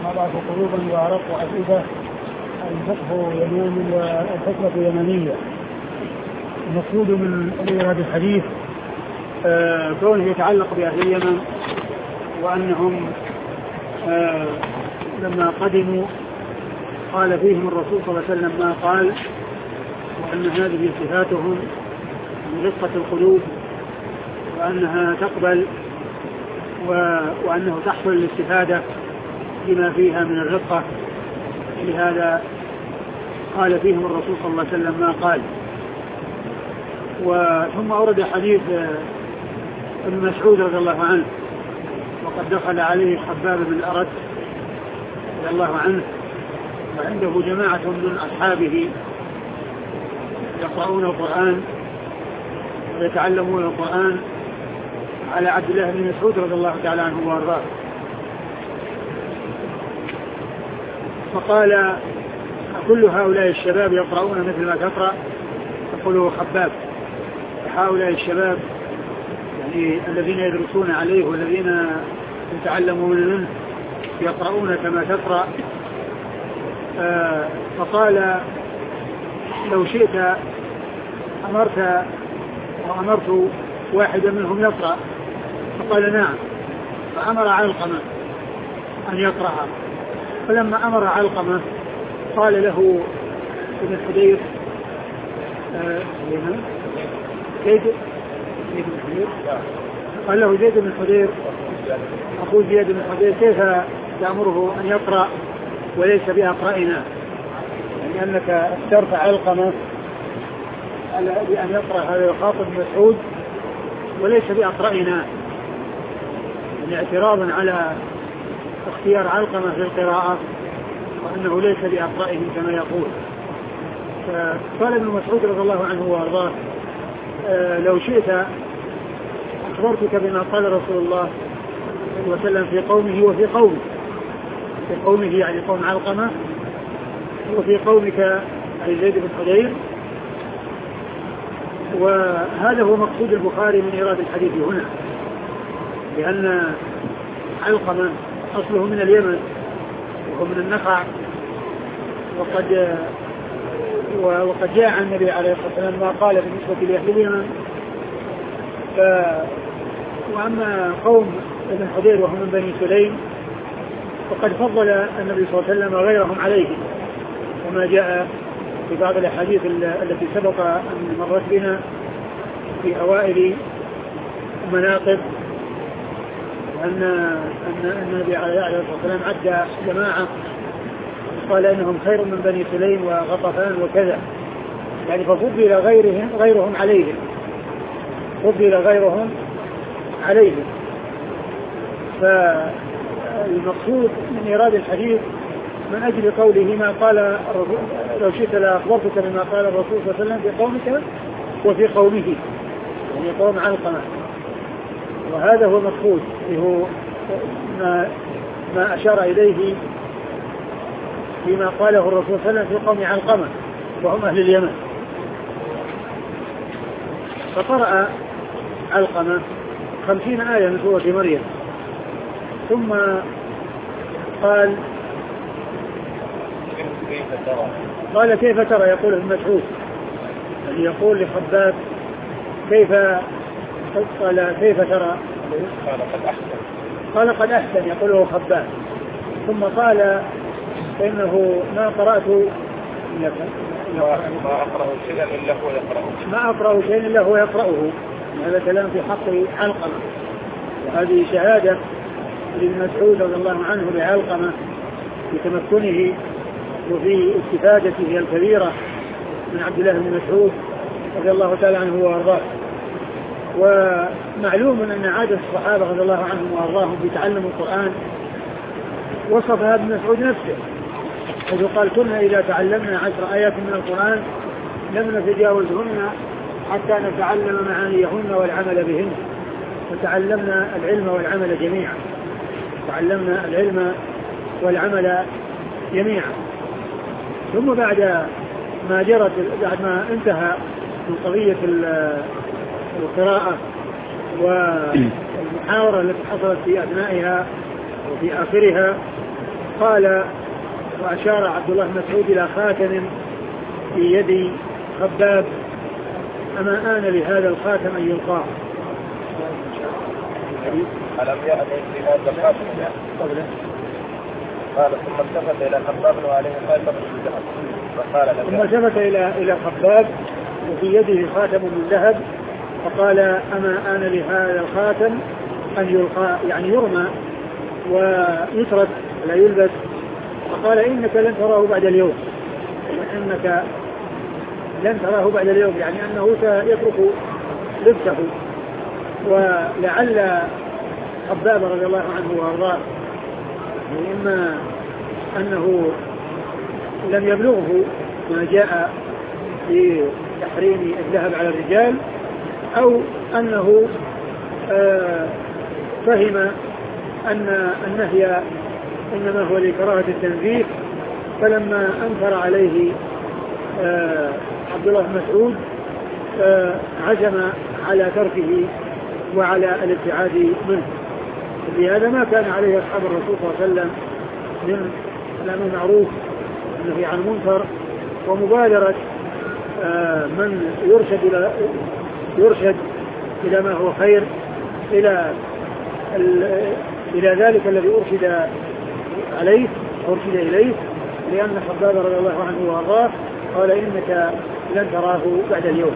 أضعف قلوبا وأرق أفئدة. الفقه يماني والحكمة يمانية. المقصود من هذا الحديث كونه يتعلق بأهل اليمن، وأنهم لما قدموا قال فيهم الرسول صلى الله عليه وسلم ما قال، وأن هذه صفاتهم من رقة القلوب، وأنها تقبل وأنه تحصل الاستفادة بما فيها من الرقة. لهذا قال فيهم الرسول صلى الله عليه وسلم ما قال. ثم أورد حديث ابن مسعود رضي الله عنه، وقد دخل عليه خباب بن الأرت رضي الله عنه وعنده جماعة من أصحابه يقرؤون القرآن ويتعلمون القرآن على عبد الله بن مسعود رضي الله تعالى عنه وارضاه. فقال كل هؤلاء الشباب يقرؤون مثل ما تقرأ؟ يقوله خباب هؤلاء الشباب يعني الذين يدرسون عليه والذين يتعلمون منه يقرؤون كما تقرأ. فقال لو شئت أمرت واحدا منهم يقرأ. فقال نعم، فأمر علقمة أن يقرأها. فلما أمر علقمة قال له ابن حدير قال له زيد بن حدير أقول زيد بن حدير كيف تأمره أن يقرأ وليس بأقرأنا؟ يعني أنك اخترت علقمة بأن يقرأ هذا يخاطب مسعود وليس بأقرأنا، يعني اعتراضا على اختيار علقمة في القراءة وأنه ليس بأقرأهم كما يقول. فقال ابن مسعود رضي الله عنه وارضاه لو شئت أخبرتك بما قال رسول الله صلى الله عليه وسلم في قومه وفي قومه، في قومه يعني قوم علقمة، وفي قومك أي زيد بن حدير. وهذا هو مقصود البخاري من إيراد الحديث هنا، لأن علقمة أصله من اليمن وهو من النخع، وقد جاء عن النبي عليه الصلاة والسلام ما قال بالنسبة لأهل اليمن. وأما قوم ابن حدير وهم من بني سليم فقد فضل النبي صلى الله عليه وسلم غيرهم عليهم، وما جاء في بعض الأحاديث التي سبق أن مرت بنا في أوائل المناقب أن النبي عليه الصلاة والسلام عد جماعة قال إنهم خير من بني سليم وغطفان وكذا، يعني ففضل غيرهم عليهم، فضل غيرهم عليهم. فالمقصود من إيراد الحديث من أجل قوله ما قال لو شئت لأخبرتك بما قال الرسول صلى الله عليه وسلم في قومك وفي قومه، يعني قوم علقمة. وهذا هو المقصود، هو ما أشار إليه فيما قاله الرسول صلى الله عليه وسلم في قوم علقمة وهم أهل اليمن. فقرأ علقمة 50 آية من سورة مريم، ثم قال كيف ترى؟ يقول ابن مسعود يعني يقول لخباب قال كيف ترى؟ قال قد أحسن يقوله خباب. ثم قال إنه ما قرأت ما أقرأ شيئا إلا هو يقرأه، ما أقرأ شيئا إلا هو يقرأه. هذا كلام في حق علقمة، وهذه شهادة لابن مسعود رضي الله عنه بعلقمة في تمكنه وفي استفادته الكبيرة من عبد الله بن مسعود رضي الله تعالى عنه وارضاه. ومعلوم أن عادة الصحابة رضي الله عنهم وارضاهم في تعلم القرآن وصفها ابن مسعود نفسه، حيث قال كنا إذا تعلمنا 10 آيات من القرآن لم نتجاوزهن حتى نتعلم معانيهن والعمل بهن، وتعلمنا العلم والعمل جميعا، تعلمنا العلم والعمل جميعا. ثم بعد ما انتهى من قضية القراءة والمحاورة التي حصلت في أثنائها وفي آخرها، قال وأشار عبد الله بن مسعود إلى خاتم في يد خباب أما آن لهذا الخاتم أن يلقاه. ألم يأن لهذا الخاتم قبله؟ قال ثم التفت إلى خباب وعليه خاتم من ذهب فقال ثم التفت إلى خباب وفي يده خاتم من ذهب فقال أما آن لهذا الخاتم أن يلقى يعني يرمى ويترك لا يلبس. فقال إنك لن تراه بعد اليوم إنك لن تراه بعد اليوم يعني أنه سيترك لبسه. ولعل خباب رضي الله عنه وارضاه إما أنه لم يبلغه ما جاء في تحريم الذهب على الرجال أو أنه فهم أن النهي إنما هو لكراهة التنزيه فلما أنكر عليه عبد الله بن مسعود عزم على تركه وعلى الابتعاد منه. لهذا ما كان عليه أصحاب الرسول صلى الله عليه وسلم من الأمر المعروف والنهي عن المنكر ومبادرة من يرشد إلى ما هو خير إلى ذلك الذي أرشد إليه لأن خباب رضي الله عنه وارضاه قال إنك لن تراه بعد اليوم.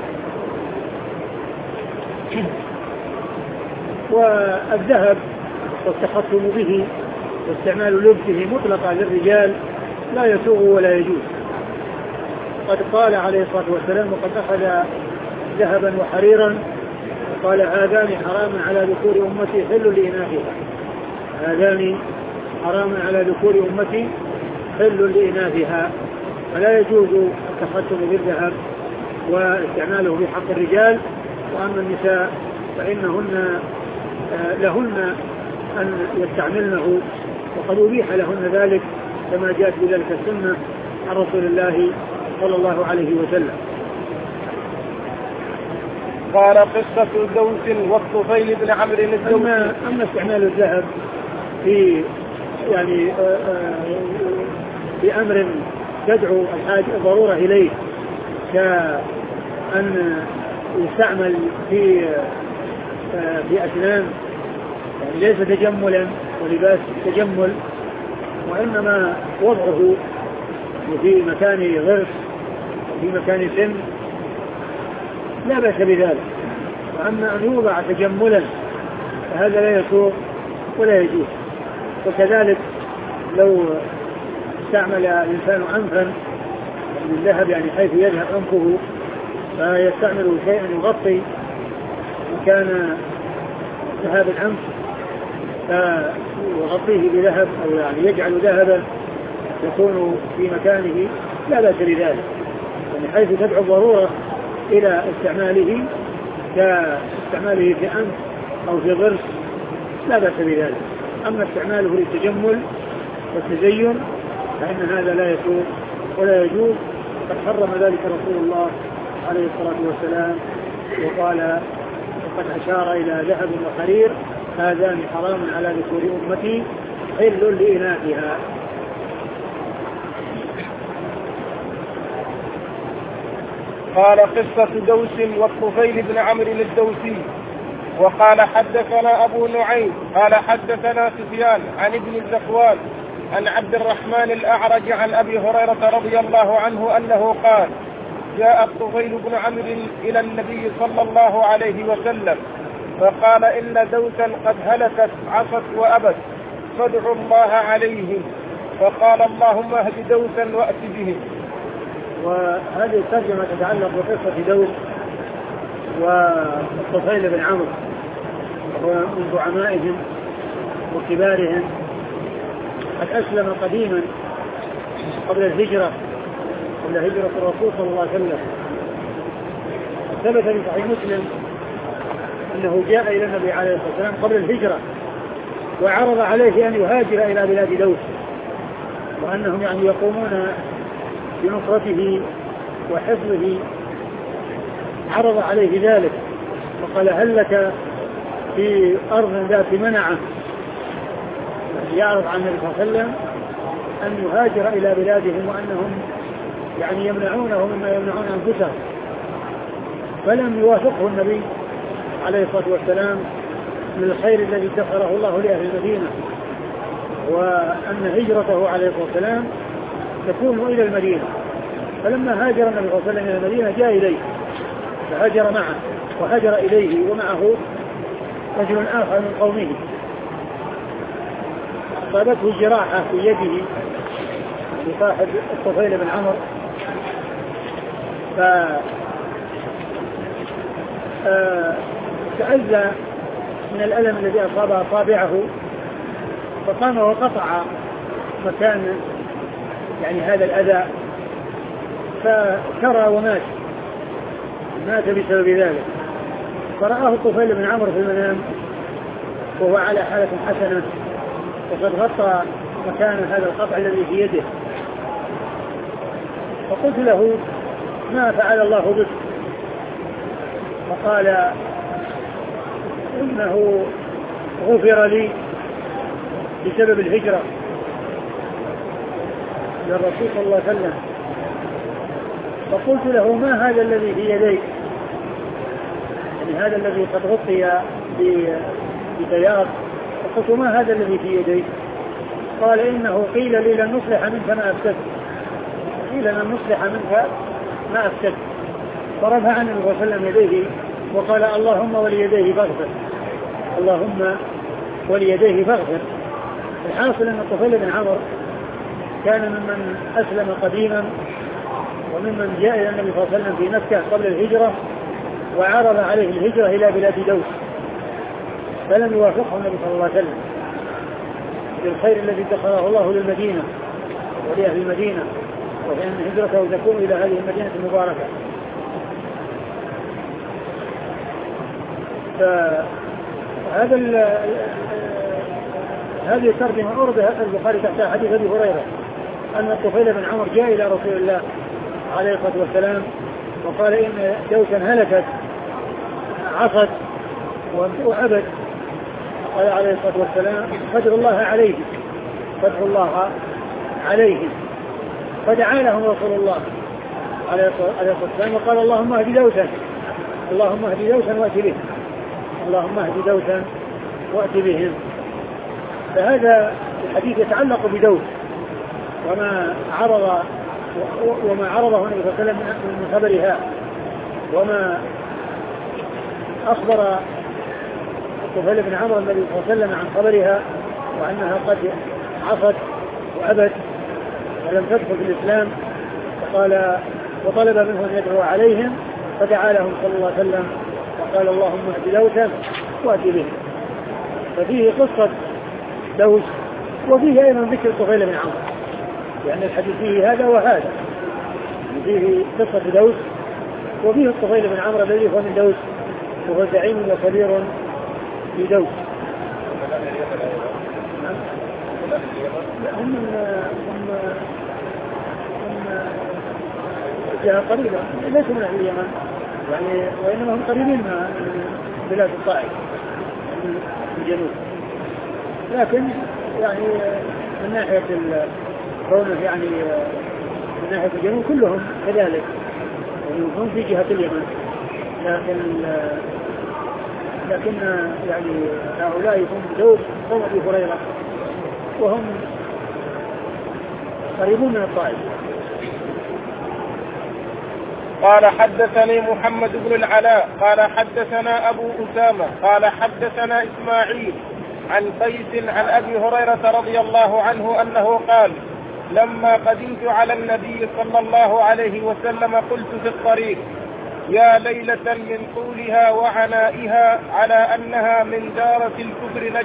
والذهب والتخصم به واستعمال لبسه مطلقا للرجال لا يسوغ ولا يجوز. قد قال عليه الصلاة والسلام وقد أخذ ذهبا وحريرا قال هذان حرام على ذكور أمتي حل لإناثها هذان حرام على ذكور أمتي حل لإناثها. فلا يجوز التخصم بالذهب واستعماله في حق الرجال. وأما النساء فإنهن لهن أن يستعملنه وقد أبيح لهن ذلك كما جاءت بذلك السنة عن رسول الله صلى الله عليه وسلم. قال قصة دوس والطفيل بن عمرو الدوسي. أما استعمال الذهب في يعني بأمر تدعو الحاجة الضرورة إليه كأن يستعمل في أسنان يعني ليس تجملا ولباس تجمل وإنما وضعه في مكان غرس وفي مكان سن لا بأس بذلك. وأما أن يوضع تجملا فهذا لا يسوغ ولا يجوز. وكذلك لو استعمل الإنسان أنفا من الذهب يعني حيث يذهب أنفه فيستعمل شيئا يغطي مكان ذهاب الأنف فيغطيه بذهب أو يعني يجعل ذهبا يكون في مكانه لا بأس بذلك يعني حيث تدعو الضرورة إلى استعماله كاستعماله في أنف أو في ضرس لا بأس بذلك. أما استعماله للتجمل والتزين فإن هذا لا يسوغ ولا يجوز. قد حرم ذلك رسول الله عليه الصلاة والسلام وقال وقد أشار إلى ذهب وحرير هذان حرام على ذكور أمتي حل لإناثها. قال قصة دوس والطفيل بن عمرو الدوسي. وقال حدثنا أبو نعيم قال حدثنا سفيان عن ابن الزكوان عن عبد الرحمن الأعرج عن أبي هريرة رضي الله عنه أنه قال جاء الطفيل بن عمرو إلى النبي صلى الله عليه وسلم فقال إن دوسا قد هلكت عصت وأبت فادعوا الله عليهم فقال اللهم اهد دوسا وأت بهم. وهذه الترجمة تتعلق بقصة دوس والطفيل بن عمرو ومن زعمائهم وكبارهم. قد أسلم قديما قبل الهجرة قبل هجرة الرسول صلى الله عليه وسلم. ثبت في صحيح مسلم أنه جاء إلى النبي عليه الصلاة والسلام قبل الهجرة وعرض عليه أن يهاجر إلى بلاد دوس وأنهم يعني يقومون بنصرته وحفظه. عرض عليه ذلك وقال هل لك في أرض ذات منعة يعرض عن النبي صلى الله عليه وسلم أن يهاجر إلى بلادهم وأنهم يعني يمنعونه مما يمنعون أنفسهم، فلم يوافقه النبي عليه الصلاة والسلام من الخير الذي ادخره الله لأهل المدينة، وأن هجرته عليه الصلاة والسلام تكون إلى المدينة. فلما هاجر النبي صلى الله عليه وسلم إلى المدينة جاء إليه فهاجر معه، وهاجر إليه ومعه رجل آخر من قومه، أصابته جراحة في يده لصاحب الطفيل بن عمرو، فتعزى من الألم الذي أصاب أصابعه، فقام وقطع مكان يعني هذا الأذى، فكرى ومات، مات بسبب ذلك. فرآه الطفيل بن عمرو في المنام وهو على حالة حسنة وقد غطى مكان هذا القطع الذي في يده، فقلت له ما فعل الله بك؟ فقال إنه غفر لي بسبب الهجرة للرسول صلى الله عليه وسلم. فقلت له ما هذا الذي في يديك؟ يعني هذا الذي قد غطي ببياض. فقلت ما هذا الذي في يديك؟ قال إنه قيل لي لن نصلح منك ما أفسدت، قيل لن نصلح منك ما أفسدت. فرفع عن النبي صلى الله عليه وسلم يديه وقال اللهم وليديه فاغفر، اللهم وليديه فاغفر. الحاصل أن الطفيل بن عمرو كان ممن أسلم قديما وممن جاء إلى النبي صلى الله عليه وسلم في مكة قبل الهجرة، وعرض عليه الهجرة إلى بلاد دوس، فلم يوافقه النبي صلى الله عليه وسلم بالخير الذي ادخره الله للمدينة ولأهل المدينة، وأن هجرته تكون إلى هذه المدينة المباركة. هذه الترجمة أوردها البخاري تحت حديث أبي هريرة أن الطفيل بن عمرو جاء إلى رسول الله عليه الصلاة والسلام وقال إن دوسا هلكت عصت وعبد. قال عليه الصلاة والسلام فادعوا الله عليه، فادعوا الله عليه. فدعا لهم رسول الله عليه الصلاة والسلام وقال اللهم اهد دوسا، اللهم اهد دوسا وأت بهم، اللهم اهد دوسا وأت بهم. فهذا الحديث يتعلق بدوس وما عرضه النبي صلى الله عليه وسلم من خبرها، وما أخبر الطفيل بن عمرو النبي صلى الله عليه وسلم عن خبرها وأنها قد عصت وأبت ولم تدخل في الإسلام. فقال وطلب منه أن يدعو عليهم، فدعا لهم صلى الله عليه وسلم وقال اللهم اهد دوسا وأت بهم. ففيه قصة دوس وفيه أيضا ذكر الطفيل بن عمرو، يعني الحديث فيه هذا وهذا، فيه قصة دوس وفيه الطفيل بن عمرو الذي هو من دوس وهو زعيم وكبير في دوس. هم جهة قريبة ليسوا من أهل اليمن يعني، وإنما هم قريبين من بلاد الطائف في الجنوب، لكن يعني من ناحية كونه يعني من ناحية الجنوب كلهم كذلك هم في جهة اليمن، لكن يعني هؤلاء هم دوس قوم أبي هريرة وهم قريبون من الطائف. قال حدثني محمد بن العلاء قال حدثنا أبو أسامة قال حدثنا إسماعيل عن قيس عن أبي هريرة رضي الله عنه أنه قال لما قدمت على النبي صلى الله عليه وسلم قلت في الطريق يا ليلة من طولها وعنائها على أنها من دارة الكفر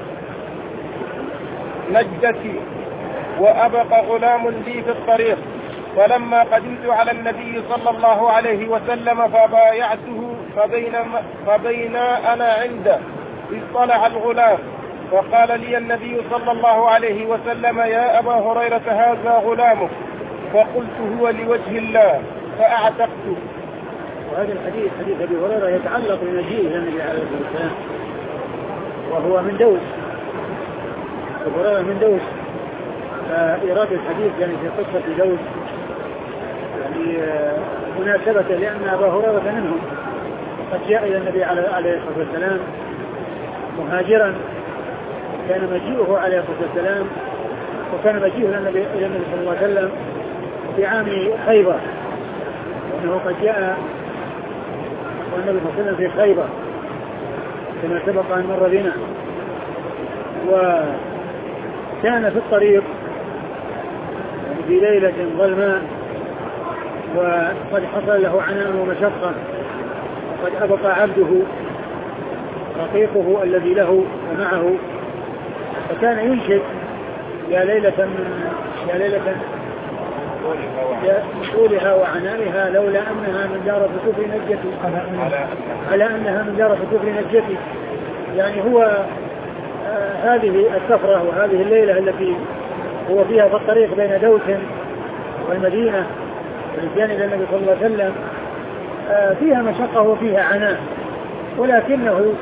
نجتي وأبقى غلام لي في الطريق. فلما قدمت على النبي صلى الله عليه وسلم فبايعته فبينا أنا عنده اطلع الغلام فقال لي النبي صلى الله عليه وسلم يا أبا هريرة هذا غلامك، فقلت هو لوجه الله فأعتقته. وهذا الحديث حديث أبي هريرة يتعلق بمجيئه النبي عليه الصلاة والسلام وهو من دوس، أبو هريرة من دوس إيراد الحديث يعني في قصة دوس يعني مناسبة لأن أبا هريرة منهم قد جاء إلى النبي عليه الصلاة والسلام مهاجرا، كان مجيئه عليه الصلاة والسلام وكان مجيئه إلى النبي صلى الله عليه وسلم في عام خيبر، وأنه قد جاء والنبي صلى الله عليه وسلم في خيبر كما سبق أن مر بنا. وكان في الطريق يعني في ليلة ظلماء وقد حصل له عناء ومشقة، وقد أبقى عبده رقيقه الذي له ومعه، فكان ينشد يا ليلة طولها وعنائها لولا أنها من دار الكفر نجتي، على أنها من دار الكفر نجتي. يعني هو هذه السفرة وهذه الليلة التي هو فيها في الطريق بين دوس والمدينة والإتيان إلى النبي صلى الله عليه وسلم فيها مشقة وفيها عناء، ولكنه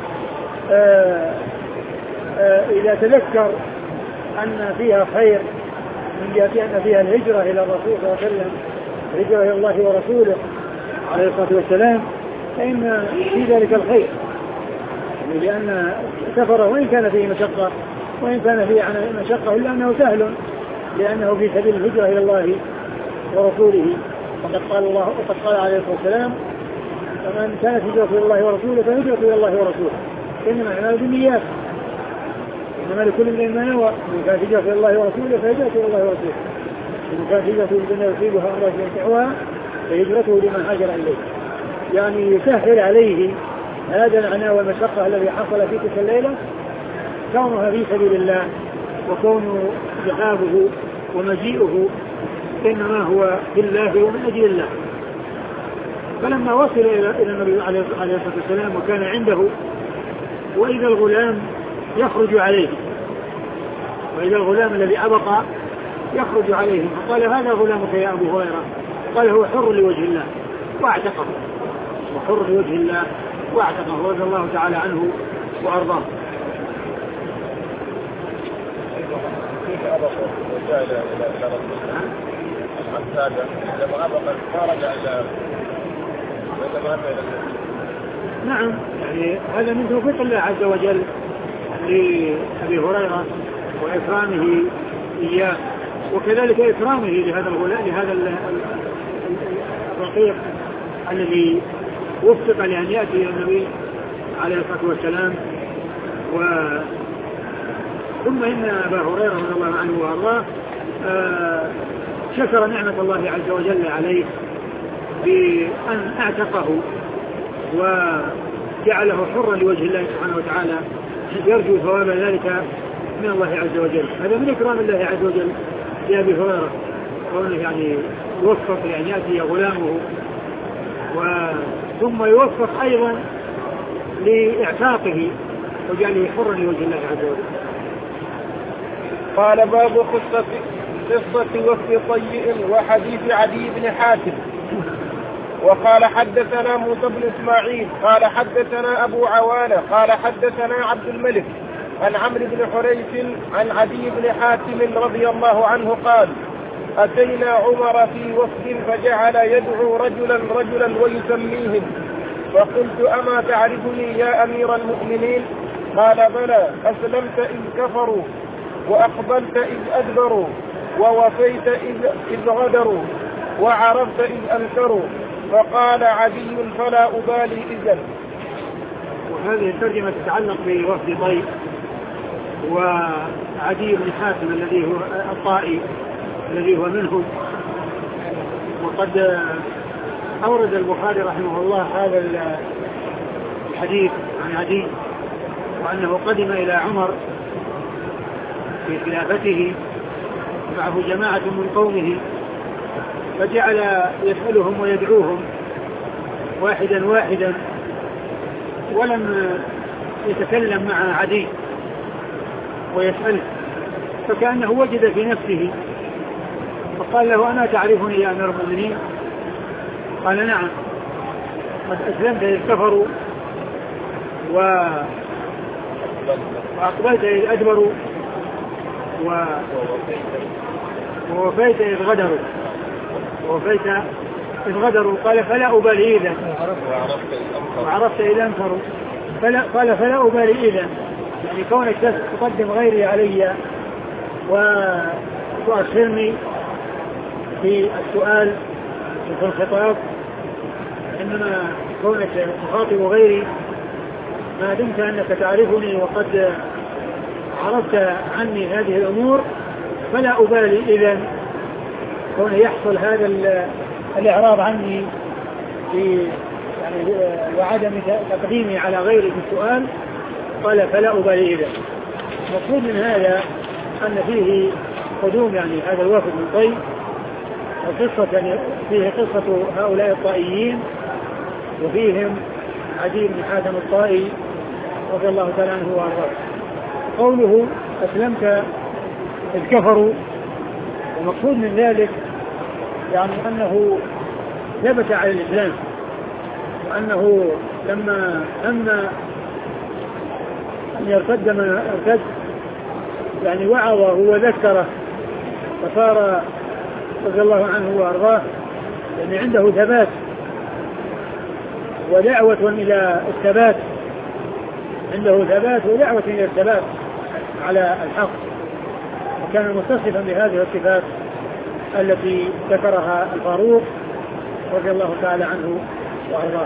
إذا تذكر أن فيها خير من جهة أن فيها الهجرة إلى الرسول صلى الله عليه وسلم، الهجرة إلى الله ورسوله عليه الصلاة والسلام، فإن في ذلك الخير، لأن سفره وإن كان فيه مشقة وإن كان فيه مشقة إلا أنه سهل، لأنه في سبيل الهجرة إلى الله ورسوله. وقد قال عليه الصلاة والسلام فمن كانت هجرة إلى الله ورسوله فهجرة إلى الله ورسوله، إنما الأعمال بالنيات إنما لكل امرئ ما نوى، إن كانت هجرة إلى الله ورسوله فهجرة إلى الله ورسوله، إن كانت هجرته لدنيا يصيبها أمر ينفعها فهجرته لمن هاجر إليه. يعني يسهل عليه هذا العناء والمشقة الذي حصل في تلك الليلة كونها في سبيل الله، وكون ذهابه ومجيئه إنما هو بالله ومن أجل الله. فلما وصل إلى النبي عليه الصلاة والسلام وكان عنده، وإذا الغلام يخرج عليه، وإذا الغلام الذي أبقى يخرج عليهم، فقال هذا غلامك يا أبو هريرة، قال هو حر لوجه الله واعتقه، وحر لوجه الله واعتقه رضي الله تعالى عنه وأرضاه. كيف أبقى وجاء إلى العبد لما أبقى ما رجع إلى نعم، يعني هذا من توفيق الله عز وجل لأبي هريرة وإكرامه إياه، وكذلك إكرامه لهذا الرقيق الذي وفق لأن يأتي إلى النبي عليه الصلاة والسلام. ثم إن أبا هريرة رضي الله عنه وأرضاه شكر نعمة الله عز وجل عليه بأن أعتقه وجعله حرا لوجه الله سبحانه وتعالى، يرجو ثواب ذلك من الله عز وجل. هذا من إكرام الله عز وجل لأبي هريرة، كونه يعني يوفق لأن يأتي غلامه ثم يوفق أيضا لإعتاقه وجعله حرا لوجه الله عز وجل. قال باب قصة وفد طيء وحديث عدي بن حاتم. وقال حدثنا موسى بن إسماعيل قال حدثنا أبو عوانة قال حدثنا عبد الملك عن عمرو بن حريث عن عدي بن حاتم رضي الله عنه قال أتينا عمر في وفد فجعل يدعو رجلا ويسميهم، فقلت أما تعرفني يا أمير المؤمنين؟ قال بلى، أسلمت إذ كفروا وأقبلت إذ أدبروا ووفيت إذ غدروا وعرفت إذ أنكروا. فقال عدي فلا أبالي إذن. وهذه الترجمة تتعلق بوفد طيء وعدي بن حاتم الذي هو الطائي الذي هو منهم. وقد أورد البخاري رحمه الله هذا الحديث عن عدي، وأنه قدم إلى عمر في خلافته معه جماعة من قومه، فجعل يسألهم ويدعوهم واحدا واحدا، ولم يتكلم مع عدي ويسأله، فكأنه وجد في نفسه، فقال له أنا تعرفني يا أمير المؤمنين؟ قال نعم، قد أسلمت إذ كفروا وأقبلت إذ أدبروا ووفيت إذ غدروا قال فلا أبالي إذا وعرفت إذا انفروا قال فلا أبالي إذا، يعني كونك تقدم غيري علي وتؤخرني في السؤال في الخطاب، إنما كونك تخاطب غيري ما دمت أنك تعرفني وقد عرفت عني هذه الأمور فلا أبالي إذن كون يحصل هذا الإعراض عني في يعني وعدم تقديمي على غيري في السؤال. قال فلا أبالي إذن. مقصود من هذا أن فيه قدوم يعني هذا الوفد من طي، وقصة يعني فيه قصة هؤلاء الطائيين وفيهم عدي بن حاتم الطائي رضي الله تعالى عنه وارضاه. قوله أسلمت إذ كفروا، ومقصود من ذلك يعني أنه ثبت على الإسلام، وأنه لما أن يرتد من ارتد يعني وعظه وذكره فصار رضي الله عنه وارضاه يعني عنده ثبات ودعوة إلى الثبات، عنده ثبات ودعوة إلى الثبات على الحق، وكان متصفا بهذه الصفات التي ذكرها الفاروق رضي الله تعالى عنه وارضاه.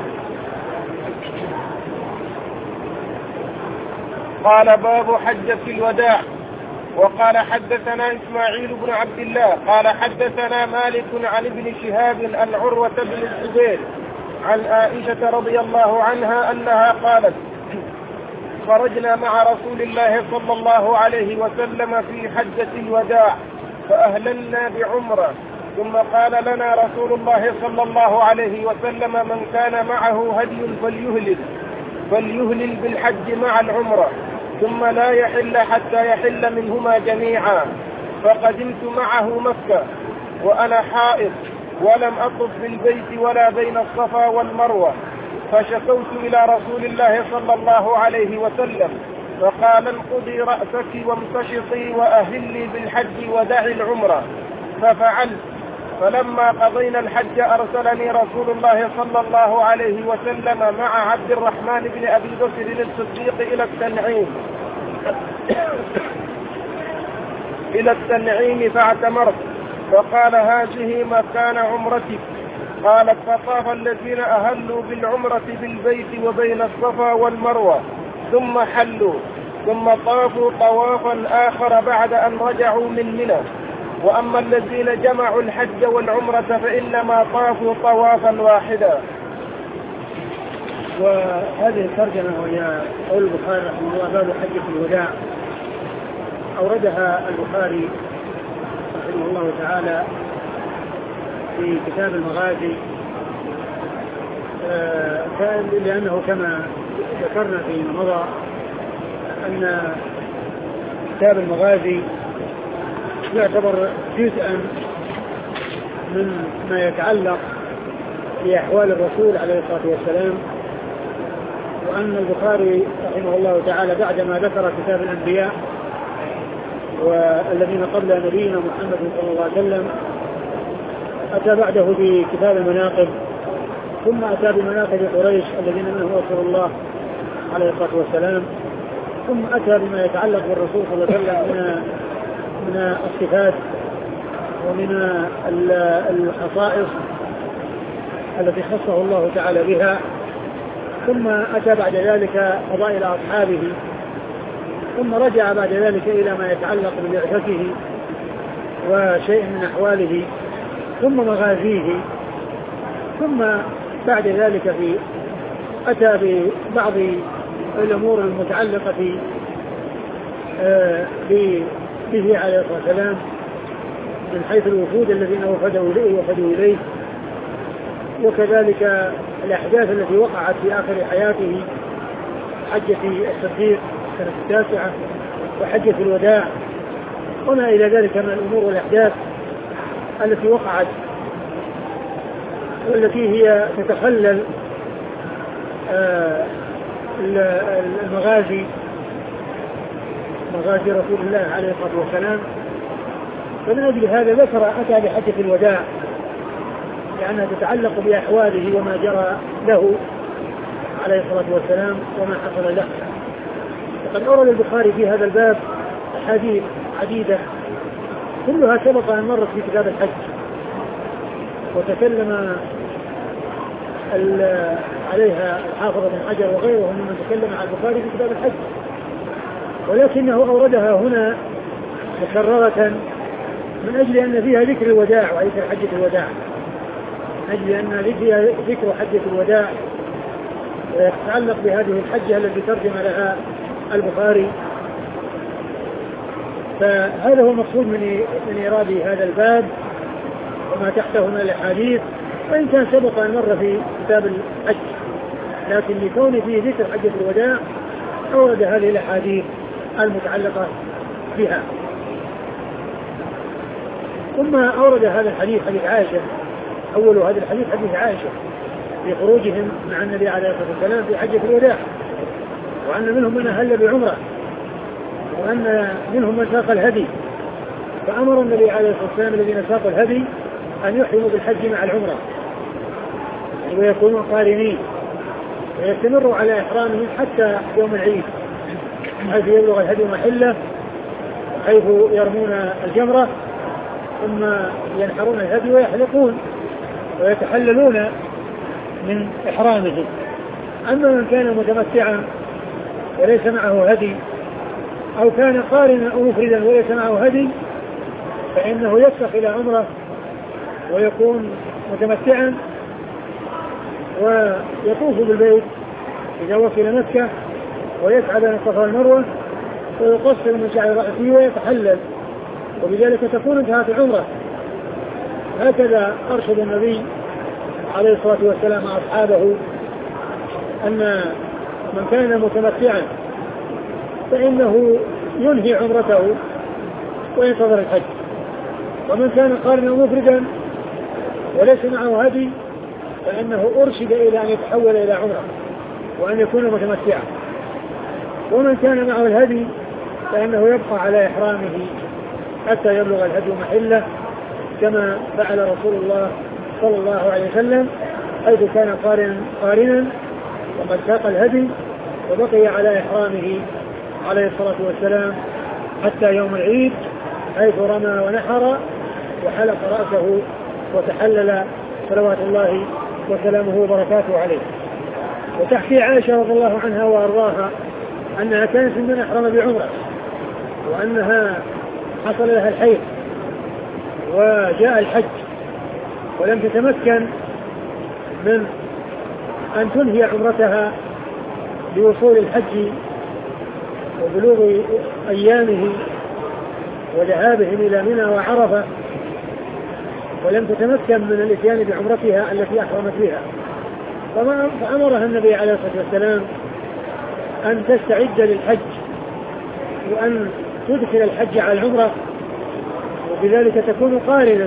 قال باب حجة الوداع. وقال حدثنا إسماعيل بن عبد الله قال حدثنا مالك عن ابن شهاب عن عروة بن الزبير عن عائشة رضي الله عنها أنها قالت خرجنا مع رسول الله صلى الله عليه وسلم في حجة الوداع فأهللنا بعمرة، ثم قال لنا رسول الله صلى الله عليه وسلم من كان معه هدي فليهلل بالحج مع العمرة، ثم لا يحل حتى يحل منهما جميعا. فقدمت معه مكة وأنا حائض ولم أطف بالبيت ولا بين الصفا والمروة، فشكوت إلى رسول الله صلى الله عليه وسلم فقال انقضي رأسك وامتشطي وأهلي بالحج ودعي العمرة، ففعلت. فلما قضينا الحج أرسلني رسول الله صلى الله عليه وسلم مع عبد الرحمن بن أبي بكر الصديق إلى التنعيم فاعتمرت، فقال هذه مكان عمرتك. قالت فطاف الذين أهلوا بالعمرة بالبيت وبين الصفا والمروة ثم حلوا، ثم طافوا طوافا آخر بعد أن رجعوا من منى. وأما الذين جمعوا الحج والعمرة فإنما طافوا طوافا واحدا. وهذه الترجمة وهي قول البخاري رحمه الله باب حجة الوداع أوردها البخاري رحمه الله تعالى في كتاب المغازي، لأنه كما ذكرنا فيما مضى أن كتاب المغازي يعتبر جزءا من ما يتعلق بأحوال الرسول عليه الصلاة والسلام، وأن البخاري رحمه الله تعالى بعدما ذكر كتاب الأنبياء والذين قبل نبينا محمد صلى الله عليه وسلم أتى بعده بكتاب المناقب، ثم أتى بمناقب قريش الذين منهم رسول الله عليه الصلاة والسلام، ثم أتى بما يتعلق بالرسول صلى الله عليه وسلم من الصفات ومن الخصائص التي خصه الله تعالى بها، ثم أتى بعد ذلك فضائل أصحابه، ثم رجع بعد ذلك إلى ما يتعلق ببعثته وشيء من أحواله، ثم مغازيه، ثم بعد ذلك أتى ببعض الأمور المتعلقة به عليه الصلاة والسلام من حيث الوفود الذين وفدوا إليه، وكذلك الأحداث التي وقعت في آخر حياته، حجة الصديق السنة 9 وحجة الوداع وما إلى ذلك من الأمور والأحداث التي وقعت والتي هي تتخلل المغازي مغازي رسول الله عليه الصلاة والسلام. فمن أجل هذا ذكر أتى بحجة الوداع لأنها تتعلق بأحواله وما جرى له عليه الصلاة والسلام وما حصل له. وقد أورد البخاري في هذا الباب أحاديث عديدة كلها سبق أن مرت في كتاب الحج، وتكلم عليها الحافظ بن حجر وغيره ممن تكلم عن البخاري في كتاب الحج، ولكنه أوردها هنا مكررة من أجل أن فيها ذكر الوداع وذكر حجة الوداع، من أجل أن فيها ذكر حجة الوداع ويتعلق بهذه الحجة التي ترجم لها البخاري. فهذا هو المقصود من إيراد هذا الباب وما تحته من الأحاديث، وإن كان سبق أن مر في كتاب الحج، لكن لكون فيه ذكر حجة الوداع أورد هذه الأحاديث المتعلقة بها. ثم أورد هذا الحديث حديث عائشة، أول هذا الحديث حديث عائشة في خروجهم مع النبي عليه الصلاة والسلام في حجة الوداع، وأن منهم من أهل بعمرة، وأن منهم من ساق الهدي، فأمر النبي عليه الصلاة والسلام الذين ساقوا الهدي أن يحرموا بالحج مع العمرة ويكونوا قارنين ويستمروا على إحرامهم حتى يوم العيد، حيث يبلغ الهدي محله، حيث يرمون الجمرة ثم ينحرون الهدي ويحلقون ويتحللون من إحرامهم. أما من كان متمتعا وليس معه هدي، أو كان قارنا أو مفردا وليس معه هدي، فإنه يسبق إلى عمره ويكون متمتعا ويطوف بالبيت إذا وصل مكة ويسعى بين الصفا والمروة ويقصر من شعر رأسه ويتحلل، وبذلك تكون انتهت العمرة. هكذا أرشد النبي عليه الصلاة والسلام أصحابه أن من كان متمتعا فإنه ينهي عمرته وينتظر الحج، ومن كان قارنا مفردا وليس معه هدي فإنه أرشد إلى أن يتحول إلى عمرة وأن يكون متمتعا، ومن كان معه الهدي فإنه يبقى على إحرامه حتى يبلغ الهدي محله، كما فعل رسول الله صلى الله عليه وسلم حيث كان قارنا وقد ساق الهدي وبقي على إحرامه عليه الصلاة والسلام حتى يوم العيد، حيث رمى ونحر وحلق رأسه وتحلل صلوات الله وسلامه وبركاته عليه. وتحكي عائشة رضي الله عنها وأرضاها أنها كانت من أحرم بعمرة، وأنها حصل لها الحيض وجاء الحج ولم تتمكن من أن تنهي عمرتها بوصول الحج وبلوغ أيامه وذهابهم إلى منى وعرفة، ولم تتمكن من الاتيان بعمرتها التي أحرمت بها، فأمرها النبي عليه الصلاة والسلام أن تستعد للحج وأن تدخل الحج على العمرة، وبذلك تكون قارنة،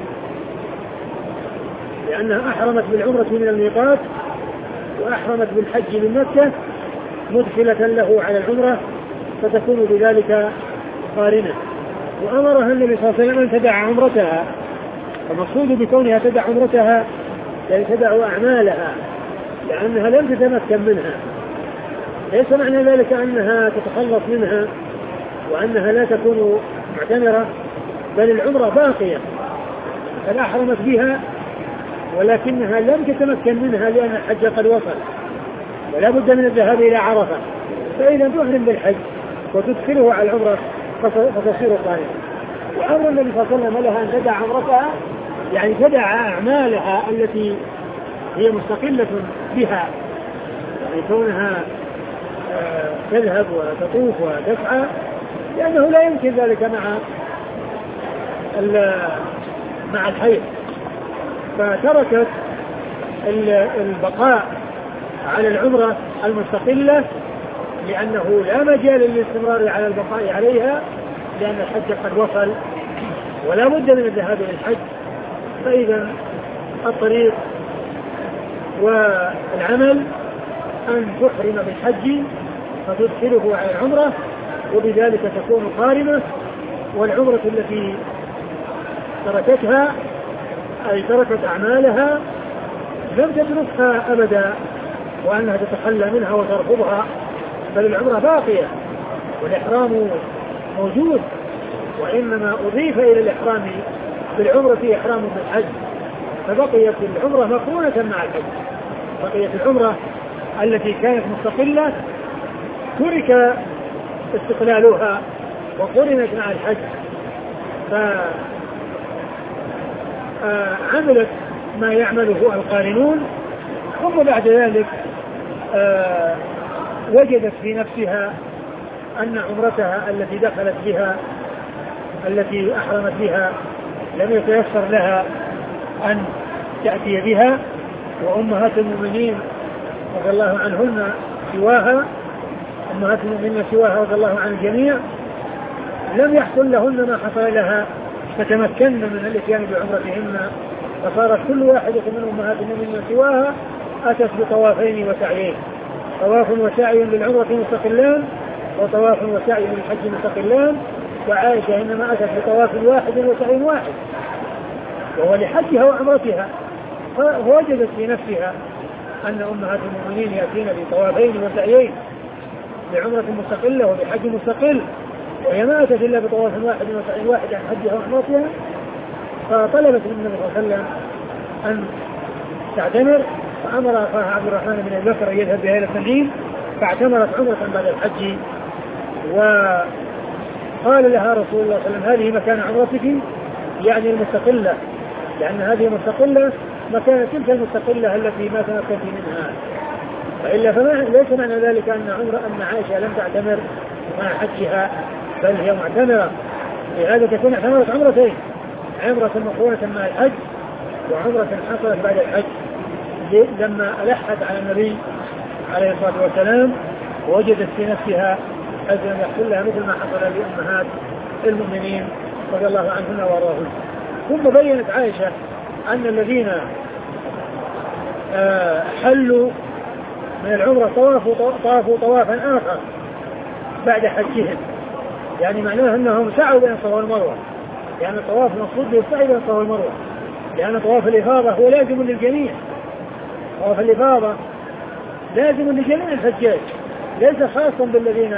لأنها أحرمت بالعمرة من الميقات وأحرمت بالحج من مكة مدخلة له على العمرة، فتكون بذلك قارنة. وأمرها النبي صلى الله عليه وسلم أن تدع عمرتها، المقصود بكونها تدع عمرتها يعني تدع أعمالها لأنها لم تتمكن منها، ليس معنى ذلك أنها تتخلص منها وأنها لا تكون معتمرة، بل العمرة باقية قد أحرمت بها ولكنها لم تتمكن منها لأن الحج قد وصل ولا بد من الذهاب إلى عرفة، فإذا تحرم بالحج وتدخله على العمرة فتصير قارنة. وأمر النبي صلى الله عليه وسلم لها أن تدع عمرتها يعني تدع أعمالها التي هي مستقلة بها، يعني كونها تذهب وتطوف وتسعى، لأنه لا يمكن ذلك مع الحيض، فتركت البقاء على العمرة المستقلة لأنه لا مجال للاستمرار على البقاء عليها، لأن الحج قد وصل ولا بد من الذهاب إلى الحج. فإذا الطريق والعمل أن تحرم بالحج فتدخله على العمرة وبذلك تكون قارنة. والعمرة التي تركتها أي تركت أعمالها لم تتركها أبدا وأنها تتخلى منها وترفضها، بل العمرة باقية والإحرام موجود، وإنما أضيف إلى الإحرام بالعمرة إحرام بالحج، فبقيت العمرة مقرونة مع الحج. بقيت العمرة التي كانت مستقلة ترك استقلالها وقرنت مع الحج، فعملت ما يعمله القارنون، ثم بعد ذلك وجدت في نفسها أن عمرتها التي دخلت بها التي أحرمت بها لم يتيسر لها أن تأتي بها، وأمهات المؤمنين رضي الله عنهن سواها، أمهات المؤمنين سواها رضي الله عن الجميع لم يحصل لهن ما حصل لها، فتمكن من الاتيان بعمرتهن، فصارت كل واحدة من أمهات المؤمنين سواها أتت بطوافين وسعيين، طواف وسعي للعمرة مستقلان وطواف وسعي للحج مستقلان، وعائشة إنما أتت بطواف واحد وسعي واحد وهو لحجها وعمرتها، فوجدت في نفسها أن أمهات المؤمنين يأتين بطوافين وسعيين لعمرة مستقلة وبحج مستقل، وهي ما أتت إلا بطواف واحد وسعي واحد عن حجها وعمرتها، فطلبت من النبي صلى الله عليه وسلم أن تعتمر، فأمر أخاها عبد الرحمن بن أبي بكر أن يذهب بها إلى التنعيم، فاعتمرت عمرة بعد الحج. وقال لها رسول الله صلى الله عليه وسلم هذه مكان عمرتك، يعني المستقلة، لأن هذه المستقلة مكان تلك المستقلة التي ما تمكنت منها، وإلا ليس معنى ذلك أن عائشة لم تعتمر مع حجها، بل هي معتمرة، لهذا تكون اعتمرت عمرتين، عمرة مقرونة مع الحج وعمرة حصلت بعد الحج لما ألحت على النبي عليه الصلاة والسلام ووجدت في نفسها أن يحصل لها مثل ما حصل لأمهات المؤمنين رضي الله عنهن وارضاهن. ثم بينت عائشة أن الذين حلوا من العمرة طافوا طوافا آخر بعد حجهم، يعني معناه أنهم سعوا بين الصفا والمروة، يعني الطواف المقصود به السعي بين الصفا والمروة، لأن طواف الإفاضة هو لازم للجميع، طواف الإفاضة لازم لجميع الحجاج، ليس خاصا بالذين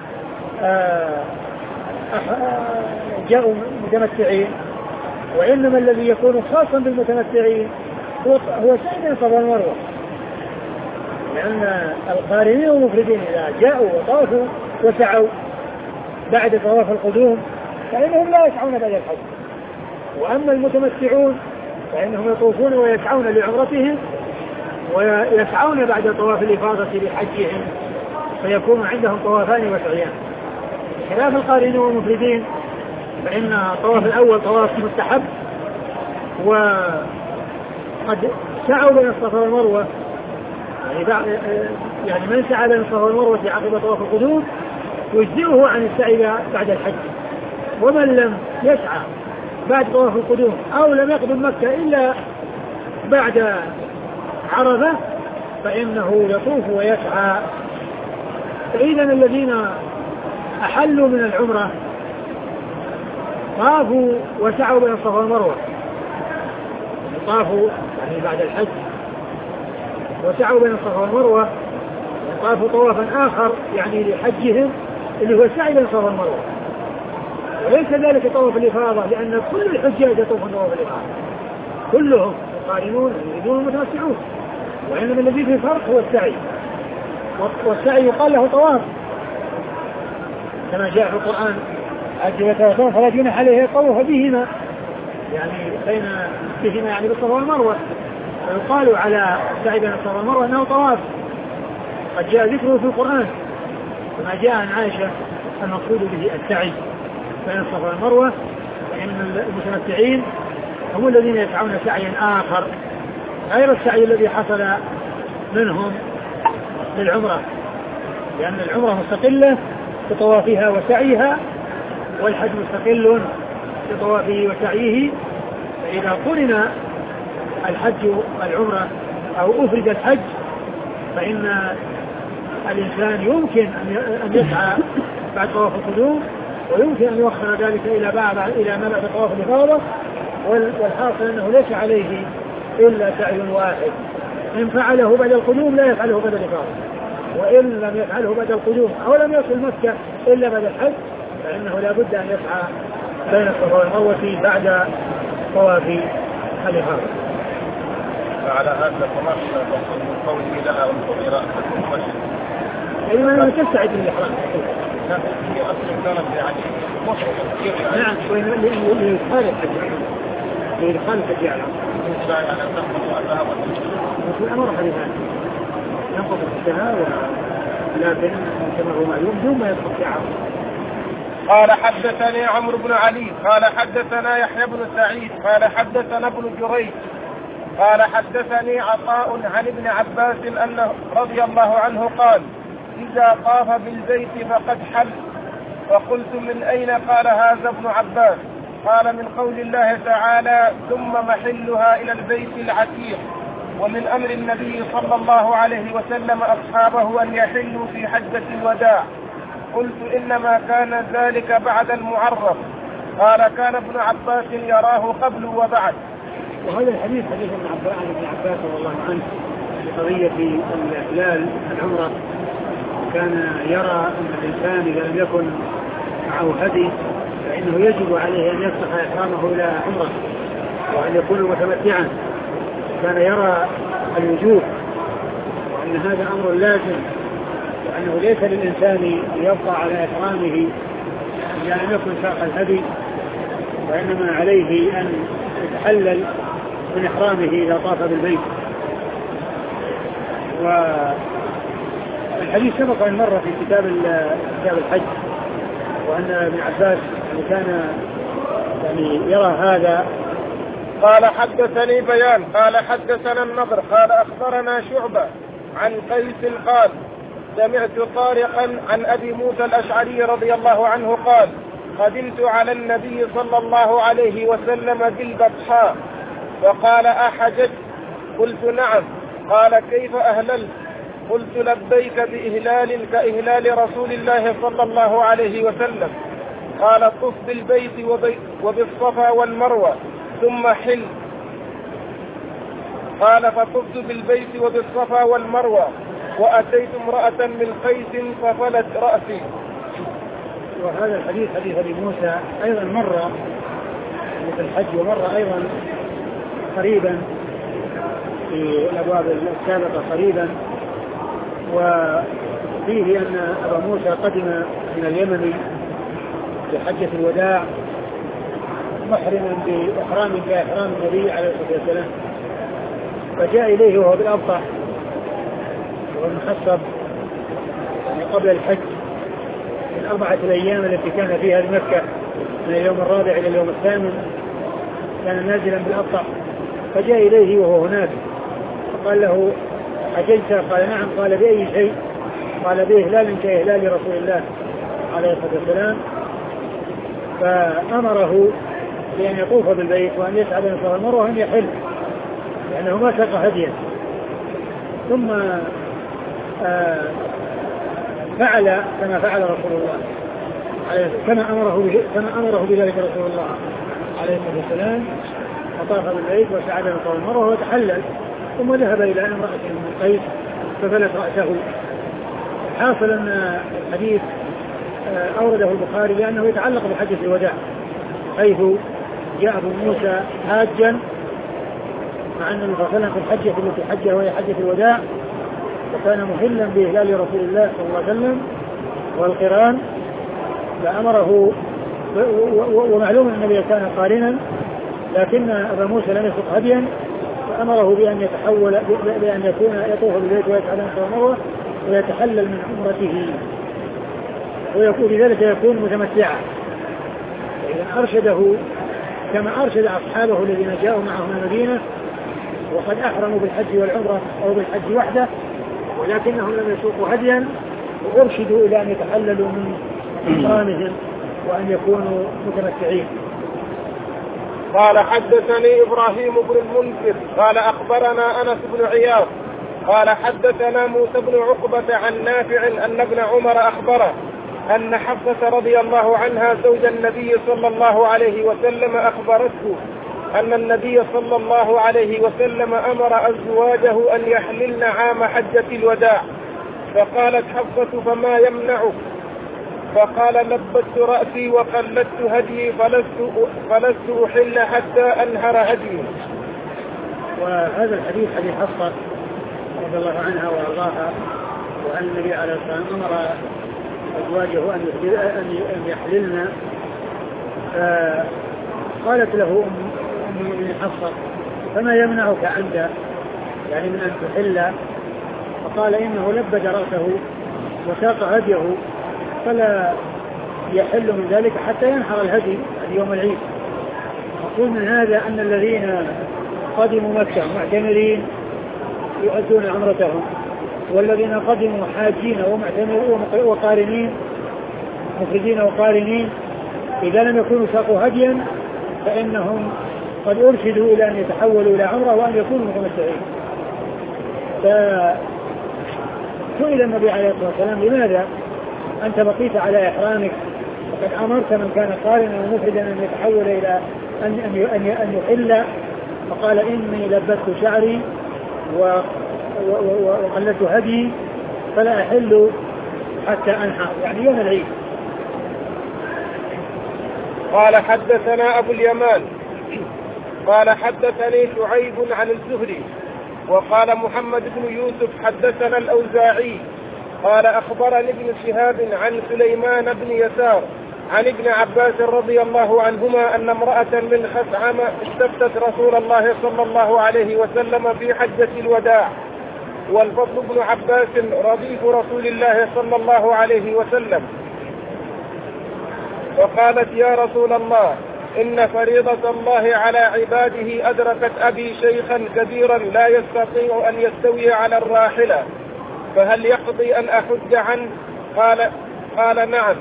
جاءوا متمتعين، وإنما الذي يكون خاصا بالمتمتعين هو سعي بين الصفا والمروة، لأن القارنين والمفردين إذا جاءوا وطافوا وسعوا بعد طواف القدوم فإنهم لا يسعون بعد الحج، وأما المتمتعون فإنهم يطوفون ويسعون لعمرتهم ويسعون بعد طواف الإفاضة لحجهم، فيكون عندهم طوافان وسعيان، خلاف القارنين والمفردين فإن الطواف الأول طواف مستحب وقد سعوا بين الصفا والمروة، يعني من سعى بين الصفا والمروة عقب طواف القدوم يجزئه عن السعي بعد الحج، ومن لم يسعى بعد طواف القدوم أو لم يقدم مكة إلا بعد عرفة فإنه يطوف ويسعى. فإذا الذين أحلوا من العمرة طافوا وسعوا بين الصفا والمروة، طافوا يعني بعد الحج وسعوا بين الصفا والمروة، طافوا طوافا آخر يعني لحجهم اللي هو السعي بين الصفا والمروة، وليس ذلك طواف الإفاضة، لأن كل الحجاج يطوفون طواف الإفاضة كلهم القارنون المريدون المتمتعون، وإنما الذي فيه فرق هو السعي، والسعي يقال له طواف كما جاء في القرآن أجل فلا جناح عليه يطوف بهما، يعني بهما يعني بالصفا والمروة، ويقال على السعي بين الصفا والمروة أنه طواف، قد جاء ذكره في القرآن كما جاء عن عائشة المقصود به السعي بين الصفا والمروة، فإن المتمتعين هم الذين يسعون سعيا آخر غير السعي الذي حصل منهم للعمرة، لأن العمرة مستقلة بطوافها وسعيها والحج مستقل بطوافه وسعيه، فإذا قرن الحج والعمرة أو أفرد الحج فإن الإنسان يمكن أن يسعى بعد طواف القدوم، ويمكن أن يؤخر ذلك إلى ما بعد طواف الإفاضة. والحاصل أنه ليس عليه إلا سعي واحد، إن فعله بعد القدوم لا يفعله بعد الإفاضة، وإن لم يفعله بعد القدوم أو لم يصل مكة إلا بعد الحج فإنه لا بد أن يسعى بين الصفا والمروة بعد طواف الإفاضة. فعلى هذا فما المقصود من قوله لها وانتظر أحدكم المسجد؟ يعني ما تستعد للإحرام. هي أصلا كانت يعني مصر كثير يعني. نعم، لإدخال الحج على لا يعني تنقض الذهب والفضة. أمر حديثان ينقض الشهاء، لكن كما هو معلوم دون ما يدخل في عرض. قال حدثني عمرو بن علي قال حدثنا يحيى بن سعيد قال حدثنا ابن جريج قال حدثني عطاء عن ابن عباس أنه رضي الله عنه قال إذا طاف بالبيت فقد حل. فقلت من أين؟ قال هذا ابن عباس. قال من قول الله تعالى ثم محلها إلى البيت العتيق. ومن أمر النبي صلى الله عليه وسلم أصحابه أن يحلوا في حجة الوداع. قلت إنما كان ذلك بعد المعرف. قال كان ابن عباس يراه قبل وبعد. وهذا الحديث حديث ابن عباس رضي الله عنه في قضية الإحلال العمرة، كان يرى أن الإنسان إذا لم يكن معه هدي فإنه يجب عليه أن يفتح إحرامه إلى عمرة وأن يكون متمتعا. كان يرى الوجوب وأن هذا أمر لازم، وأنه ليس للإنسان يبقى على إحرامه إذا لم يكن ساق الهدي، وإنما عليه أن يتحلل من إحرامه إذا طاف بالبيت. والحديث سبق أن مر في كتاب الحج، وأن ابن عباس كان يعني يرى هذا. قال حدثني بيان قال حدثنا النضر قال أخبرنا شعبة عن قيس قال سمعت طارقا عن أبي موسى الأشعري رضي الله عنه قال قدمت على النبي صلى الله عليه وسلم بالبطحاء فقال أحججت؟ قلت نعم. قال كيف أهللت؟ قلت لبيك بإهلال كإهلال رسول الله صلى الله عليه وسلم. قال طف بالبيت وبالصفا والمروة ثم حل. قال فطفت بالبيت وبالصفا والمروة وأتيت امرأة من قيس ففلت رأسي. وهذا الحديث حديث أبي موسى أيضا مرة في الحج، ومرة أيضا قريبا في الأبواب السابقة قريبا. وفيه أن أبا موسى قدم من اليمن في حجة الوداع محرما بإحرام كإحرام النبي عليه الصلاة والسلام، فجاء إليه وهو بالأبطح والمحصب قبل الحج من 4 الأيام التي كان فيها بمكة، من اليوم الرابع إلى اليوم الثامن كان نازلا بالأبطح. فجاء إليه وهو هناك فقال له حججت؟ قال نعم. قال بأي شيء؟ قال بإهلال كإهلال رسول الله عليه الصلاة والسلام. فأمره بأن يطوف بالبيت وأن يسعى بين الصفا والمروة وأن يحل لأنه ما ساق هديا. ثم فعل كما فعل رسول الله كما أمره بذلك رسول الله عليه الصلاة والسلام، وطاف بالبيت وسعى بين الصفا والمروة وتحلل، ثم ذهب إلى امرأة من قيس ففلت رأسه. حاصل أن الحديث أورده البخاري لأنه يتعلق بحجة الوداع، حيث جاء أبو موسى حاجا مع أن النبي صلى الله عليه وسلم في الحجة التي حجها وهي حجة الوداع، وكان مهلا بإهلال رسول الله صلى الله عليه وسلم والقران، فأمره. ومعلوم أن النبي كان قارنا لكن أبا موسى لم يسق هديا، فأمره بأن يكون يطوف بالبيت ويسعى بين الصفا والمروة ويتحلل من عمرته، ويكون بذلك يكون متمتعا. إذا أرشده كما أرشد أصحابه الذين جاءوا معه من المدينة وقد أحرموا بالحج والعمرة أو بالحج وحده ولكنهم لم يسوقوا هديا، وأرشدوا إلى أن يتحللوا من إحرامهم وأن يكونوا متمتعين. قال حدثني إبراهيم بن المنذر قال أخبرنا أنس بن عياض قال حدثنا موسى بن عقبة عن نافع أن ابن عمر أخبره أن حفصة رضي الله عنها زوج النبي صلى الله عليه وسلم أخبرته أن النبي صلى الله عليه وسلم أمر أزواجه أن يحللن عام حجة الوداع، فقالت حفصة فما يمنعك؟ فقال لبست رأسي وقلدت هدي فلست أحل حتى أنهر هدي. وهذا الحديث حديث حفصة رضي الله عنها وأرضاها، وأن النبي عليه الصلاة والسلام أمر أزواجه أن يحللن، قالت له أم حفصة فما يمنعك أنت يعني من أن تحل؟ فقال إنه لبد رأسه وساق هديه فلا يحل من ذلك حتى ينحر الهدي يوم العيد. نقول من هذا أن الذين قدموا مكة معتمرين يؤدون عمرتهم، والذين قدموا حاجين وقارنين مفردين وقارنين إذا لم يكونوا ساقوا هديا فإنهم قد أرشدوا إلى أن يتحولوا إلى عمرة وأن يكونوا متمتعين. فسئل النبي عليه الصلاة والسلام لماذا أنت بقيت على إحرامك وقد أمرت من كان قارنا ومفردا أن يتحول إلى أن يحل؟ فقال إني لبست شعري وقلدت هدي فلا أحل حتى أنحر يعني يوم العيد. قال حدثنا أبو اليمان قال حدثني شعيب عن الزهري وقال محمد بن يوسف حدثنا الأوزاعي قال أخبرني ابن شهاب عن سليمان بن يسار عن ابن عباس رضي الله عنهما أن امرأة من خثعم استفتت رسول الله صلى الله عليه وسلم في حجة الوداع، والفضل بن عباس رديف رسول الله صلى الله عليه وسلم، فقالت يا رسول الله إن فريضة الله على عباده أدركت أبي شيخا كبيرا لا يستطيع أن يستوي على الراحلة، فهل يقضي أن أحج عنه؟ قال نعم.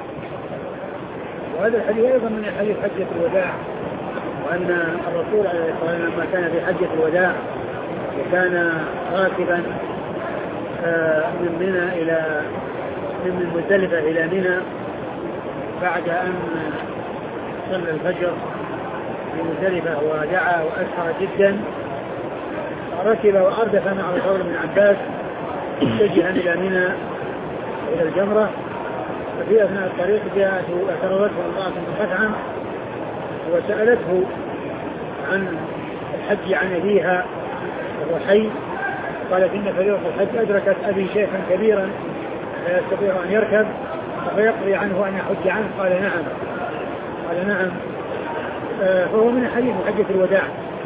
وهذا الحديث أيضا من حديث حجة الوداع، وأن الرسول عليه الصلاة والسلام لما كان في حجة الوداع وكان راكبا من مزدلفة إلى منى بعد أن صلى الفجر في مزدلفة ودعا وأسهر جدا، ركب وأردف مع الفضل بن عباس متجها إلى منى إلى الجمرة. ففي أثناء الطريق اعترضته امرأة من خثعم وسألته عن الحج عن أبيها وهو حي، قالت إن فريضة الحج أدركت أبي شيخا كبيرا لا يستطيع أن يركب فيقضي عنه أن يحج عنه؟ قال نعم. فهو من حديث حجة الوداع.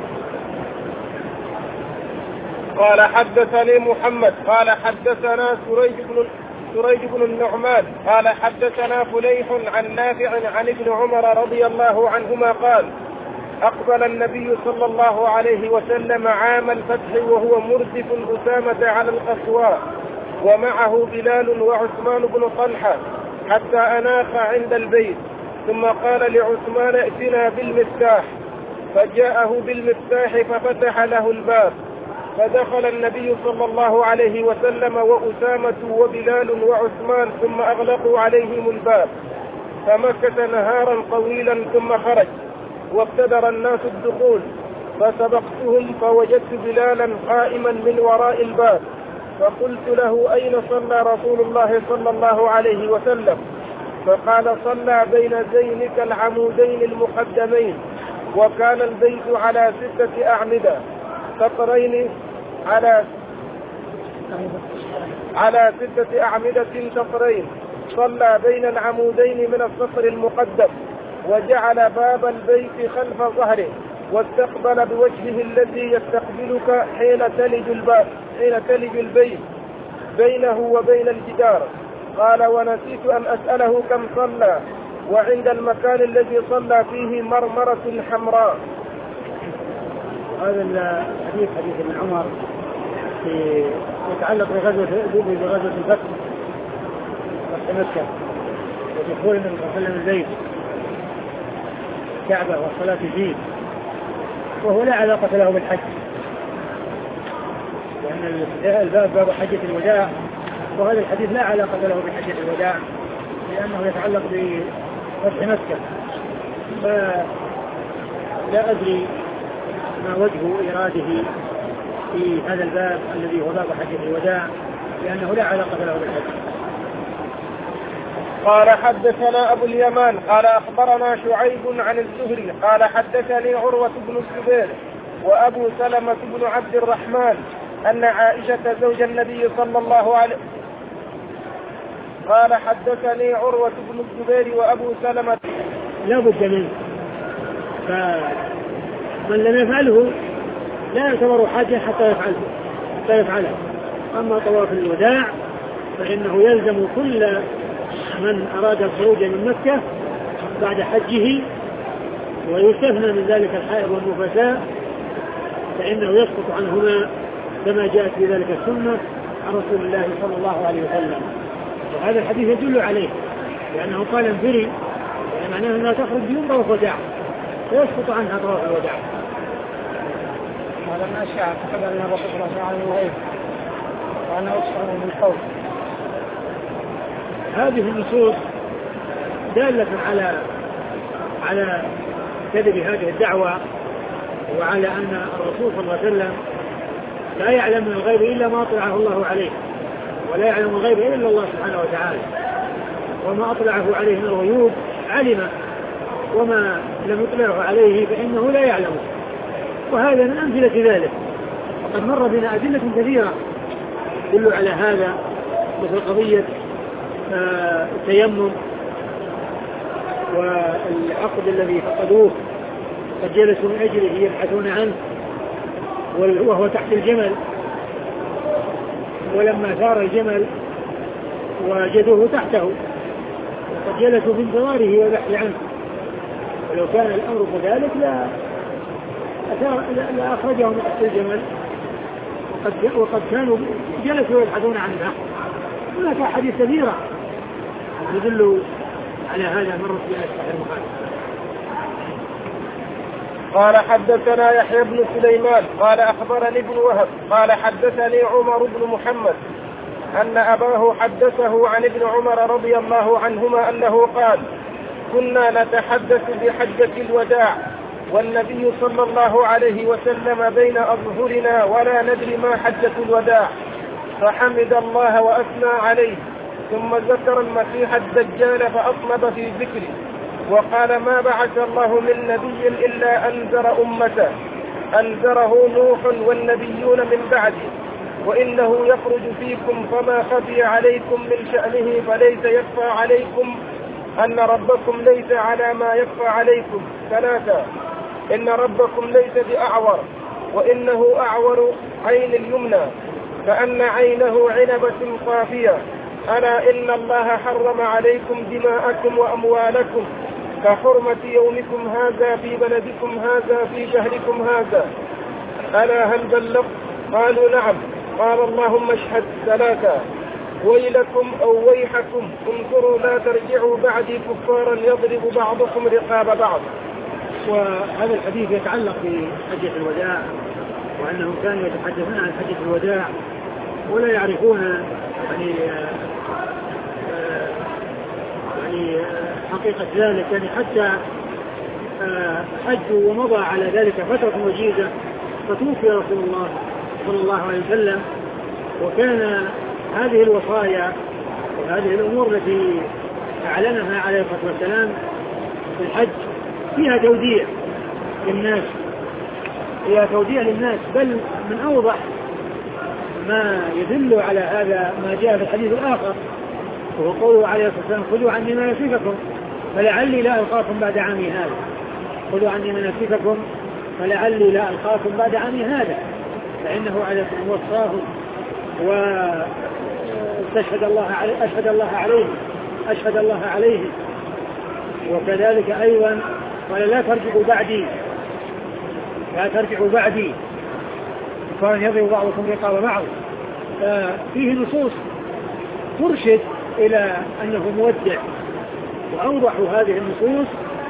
قال حدثني محمد قال حدثنا سريج بن النعمان قال حدثنا فليح عن نافع عن ابن عمر رضي الله عنهما قال أقبل النبي صلى الله عليه وسلم عام الفتح وهو مردف أسامة على القصواء ومعه بلال وعثمان بن طلحة حتى أناخ عند البيت، ثم قال لعثمان ائتنا بالمفتاح، فجاءه بالمفتاح ففتح له الباب، فدخل النبي صلى الله عليه وسلم وأسامة وبلال وعثمان ثم أغلقوا عليهم الباب، فمكث نهارا طويلا ثم خرج وابتدر الناس الدخول، فسبقتهم فوجدت بلالا قائما من وراء الباب، فقلت له أين صلى رسول الله صلى الله عليه وسلم؟ فقال صلى بين زينك العمودين المقدمين، وكان البيت على 6 أعمدة سطرين على 6 أعمدة سطرين، صلى بين العمودين من السطر المقدم، وجعل باب البيت خلف ظهره، واستقبل بوجهه الذي يستقبلك حين تلج البيت بينه وبين الجدار. قال ونسيت أن أسأله كم صلى، وعند المكان الذي صلى فيه مرمرة حمراء. هذا الحديث حديث ابن عمر يتعلق بغزوة الفتح مكة ودخول النبي صلى الله عليه وسلم البيت الكعبة والصلاة فيه، وهو لا علاقة له بالحج، لأن الباب باب حجة الوداع، وهذا الحديث لا علاقة له بحجة الوداع، لأنه يتعلق بفتح مكة، فلا أدري ما وجه إراده في هذا الباب الذي هو باب حجة الوداع، لأنه لا علاقة له بالحج. قال حدثنا أبو اليمان قال أخبرنا شعيب عن الزهري قال حدثني عروة بن الزبير وأبو سلمة بن عبد الرحمن أن عائشة زوج النبي صلى الله عليه قال حدثني عروة بن الزبير وأبو سلمة. لا بد منه، فمن لم يفعله لا يعتبر حاجة حتى يفعله. أما طواف الوداع فإنه يلزم كل من أراد الخروج من مكة بعد حجه، ويستثنى من ذلك الحائض والنفساء فإنه يسقط عنهما كما جاءت في ذلك السنة عن رسول الله صلى الله عليه وسلم. وهذا الحديث يدل عليه، لأنه قال انفري، يعني معناه أنها تخرج بيوم طواف وداع فيسقط عنها طواف الوداع. هذا من أشياء تقدر أن الرسول صلى الله عليه وسلم وأنا أشعر من الحوض. هذه النصوص دالة على كذب هذه الدعوة، وعلى أن الرسول صلى الله عليه وسلم لا يعلم من الغيب إلا ما أطلعه الله عليه، ولا يعلم الغيب إلا الله سبحانه وتعالى، وما أطلعه عليه من الغيوب علم، وما لم يطلعه عليه فإنه لا يعلمه. وهذا من أمثلة ذلك، وقد مر بنا أدلة كثيرة تدل على هذا، مثل قضية التيمم والعقد الذي فقدوه قد جلسوا من أجله يبحثون عنه وهو تحت الجمل، ولما ثار الجمل وجدوه تحته وقد جلسوا في انتظاره والبحث عنه، ولو كان الأمر كذلك لا أخرجهم من تحت الجمل وقد كانوا جلسوا يبحثون عنه. هناك أحاديث كثيرة يدل على هذا مرت في صحيح البخاري. قال حدثنا يحيى بن سليمان قال أخبرني ابن وهب قال حدثني عمر بن محمد أن أباه حدثه عن ابن عمر رضي الله عنهما أنه قال: كنا نتحدث بحجة الوداع والنبي صلى الله عليه وسلم بين أظهرنا ولا ندري ما حجة الوداع، فحمد الله وأثنى عليه، ثم ذكر المسيح الدجال فأطنب في ذكره، وقال: ما بعث الله من نبي إلا أنذر أمته، أنذره نوح والنبيون من بعده، وإنه يخرج فيكم فما خفي عليكم من شأنه فليس يخفى عليكم أن ربكم ليس على ما يخفى عليكم. 3. إن ربكم ليس بأعور، وإنه أعور عين اليمنى كأن عينه عنبة صافية. ألا إن الله حرم عليكم دماءكم وأموالكم كحرمة يومكم هذا في بلدكم هذا في شهركم هذا. ألا هل بلغت؟ قالوا: نعم. قال: اللهم اشهد. 3. ويلكم أو ويحكم، انظروا لا ترجعوا بعدي كفارا يضرب بعضكم رقاب بعض. وهذا الحديث يتعلق بحجة الوداع، وأنهم كانوا يتحدثون عن حجة الوداع ولا يعرفون يعني حقيقة ذلك، يعني حتى حجوا ومضى على ذلك فترة وجيزة فتوفي رسول الله صلى الله عليه وسلم، وكان هذه الوصايا وهذه الأمور التي أعلنها عليه الصلاة والسلام في الحج فيها توديع للناس، بل من أوضح ما يدل على هذا ما جاء في الحديث الآخر، وهو قوله عليه الصلاة والسلام: خذوا عني مناسككم فلعلي لا ألقاكم بعد عامي هذا. خذوا عني مناسككم فلعلي لا ألقاكم بعد عامي هذا، فإنه وصاه واستشهد الله عليه، وكذلك أيضا قال: لا ترجعوا بعدي فان يضرب بعضكم رقاب بعض. فيه نصوص ترشد إلى أنه مودع، وأوضح هذه النصوص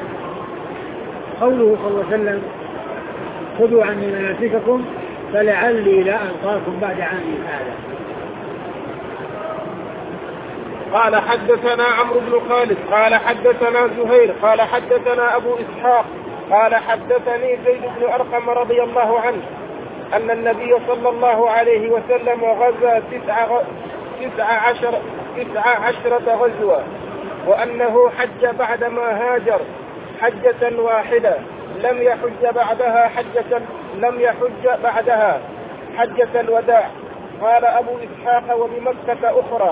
قوله صلى الله عليه وسلم: خذوا عني مناسككم فلعلي لا ألقاكم بعد عامي هذا. قال حدثنا عمرو بن خالد قال حدثنا زهير قال حدثنا أبو إسحاق قال حدثني زيد بن أرقم رضي الله عنه أن النبي صلى الله عليه وسلم غزا 19 غزوة، وأنه حج بعدما هاجر حجة واحدة، لم يحج بعدها حجة الوداع. قال أبو إسحاق وبمكة أخرى.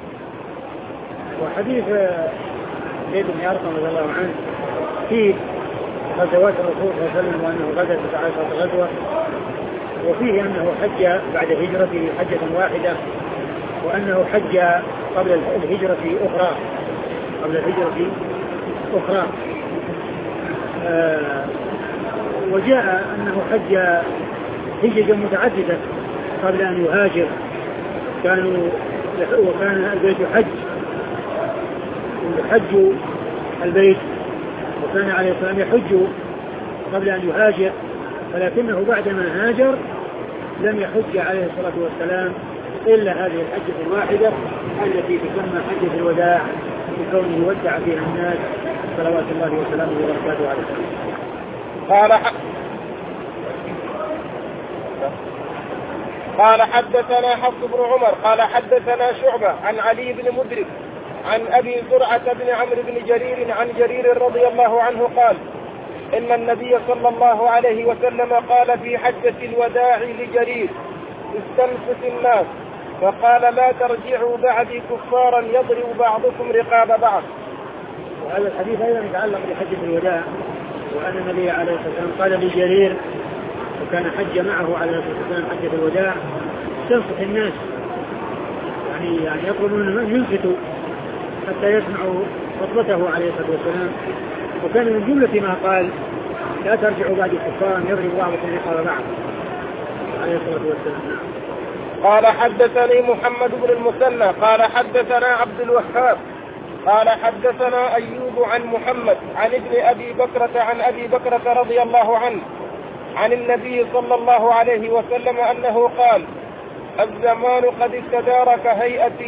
وحديث زيد بن أرقم رضي الله عنه فيه غزوات الرسول صلى الله عليه وسلم وأنه غزا 19 غزوة، وفيه أنه حج بعد هجرته حجة واحدة، وأنه حج قبل الهجرة أخرى. وجاء أنه حج هجرة متعددة قبل أن يهاجر، وكان البيت يحج البيت، وكان عليه السلام يحج قبل أن يهاجر، ولكنه بعدما هاجر لم يحج عليه الصلاة والسلام إلا هذه الحجة الواحدة التي تسمى حجة الوداع، بكونه ودع فيها الناس صلوات الله وسلامه وبركاته عليه. قال حدثنا حفص بن عمر قال حدثنا شعبة عن علي بن مدرك عن أبي زرعة بن عمرو بن جرير عن جرير رضي الله عنه قال إن النبي صلى الله عليه وسلم قال في حجة الوداع لجرير: استنفس الناس، فقال: لا ترجعوا بعدي كفارا يضرب بعضكم رقاب بعض. وهذا الحديث أيضا يتعلق بحجة الوداع، وأن النبي عليه الصلاة والسلام قال لجرير، وكان حج معه عليه الصلاة والسلام حجة الوداع: استنفس الناس، يعني يطلبون أن ينفتوا حتى يسمعوا خطبته عليه الصلاة والسلام. وكان من جملة ما قال: لا ترجعوا بعد كفارا يضرب بعضكم رقاب بعض عليه الصلاة والسلام. قال حدثني محمد بن المثنى قال حدثنا عبد الوهاب قال حدثنا أيوب عن محمد عن ابن أبي بكرة عن أبي بكرة رضي الله عنه عن النبي صلى الله عليه وسلم أنه قال: الزمان قد استدار كهيئة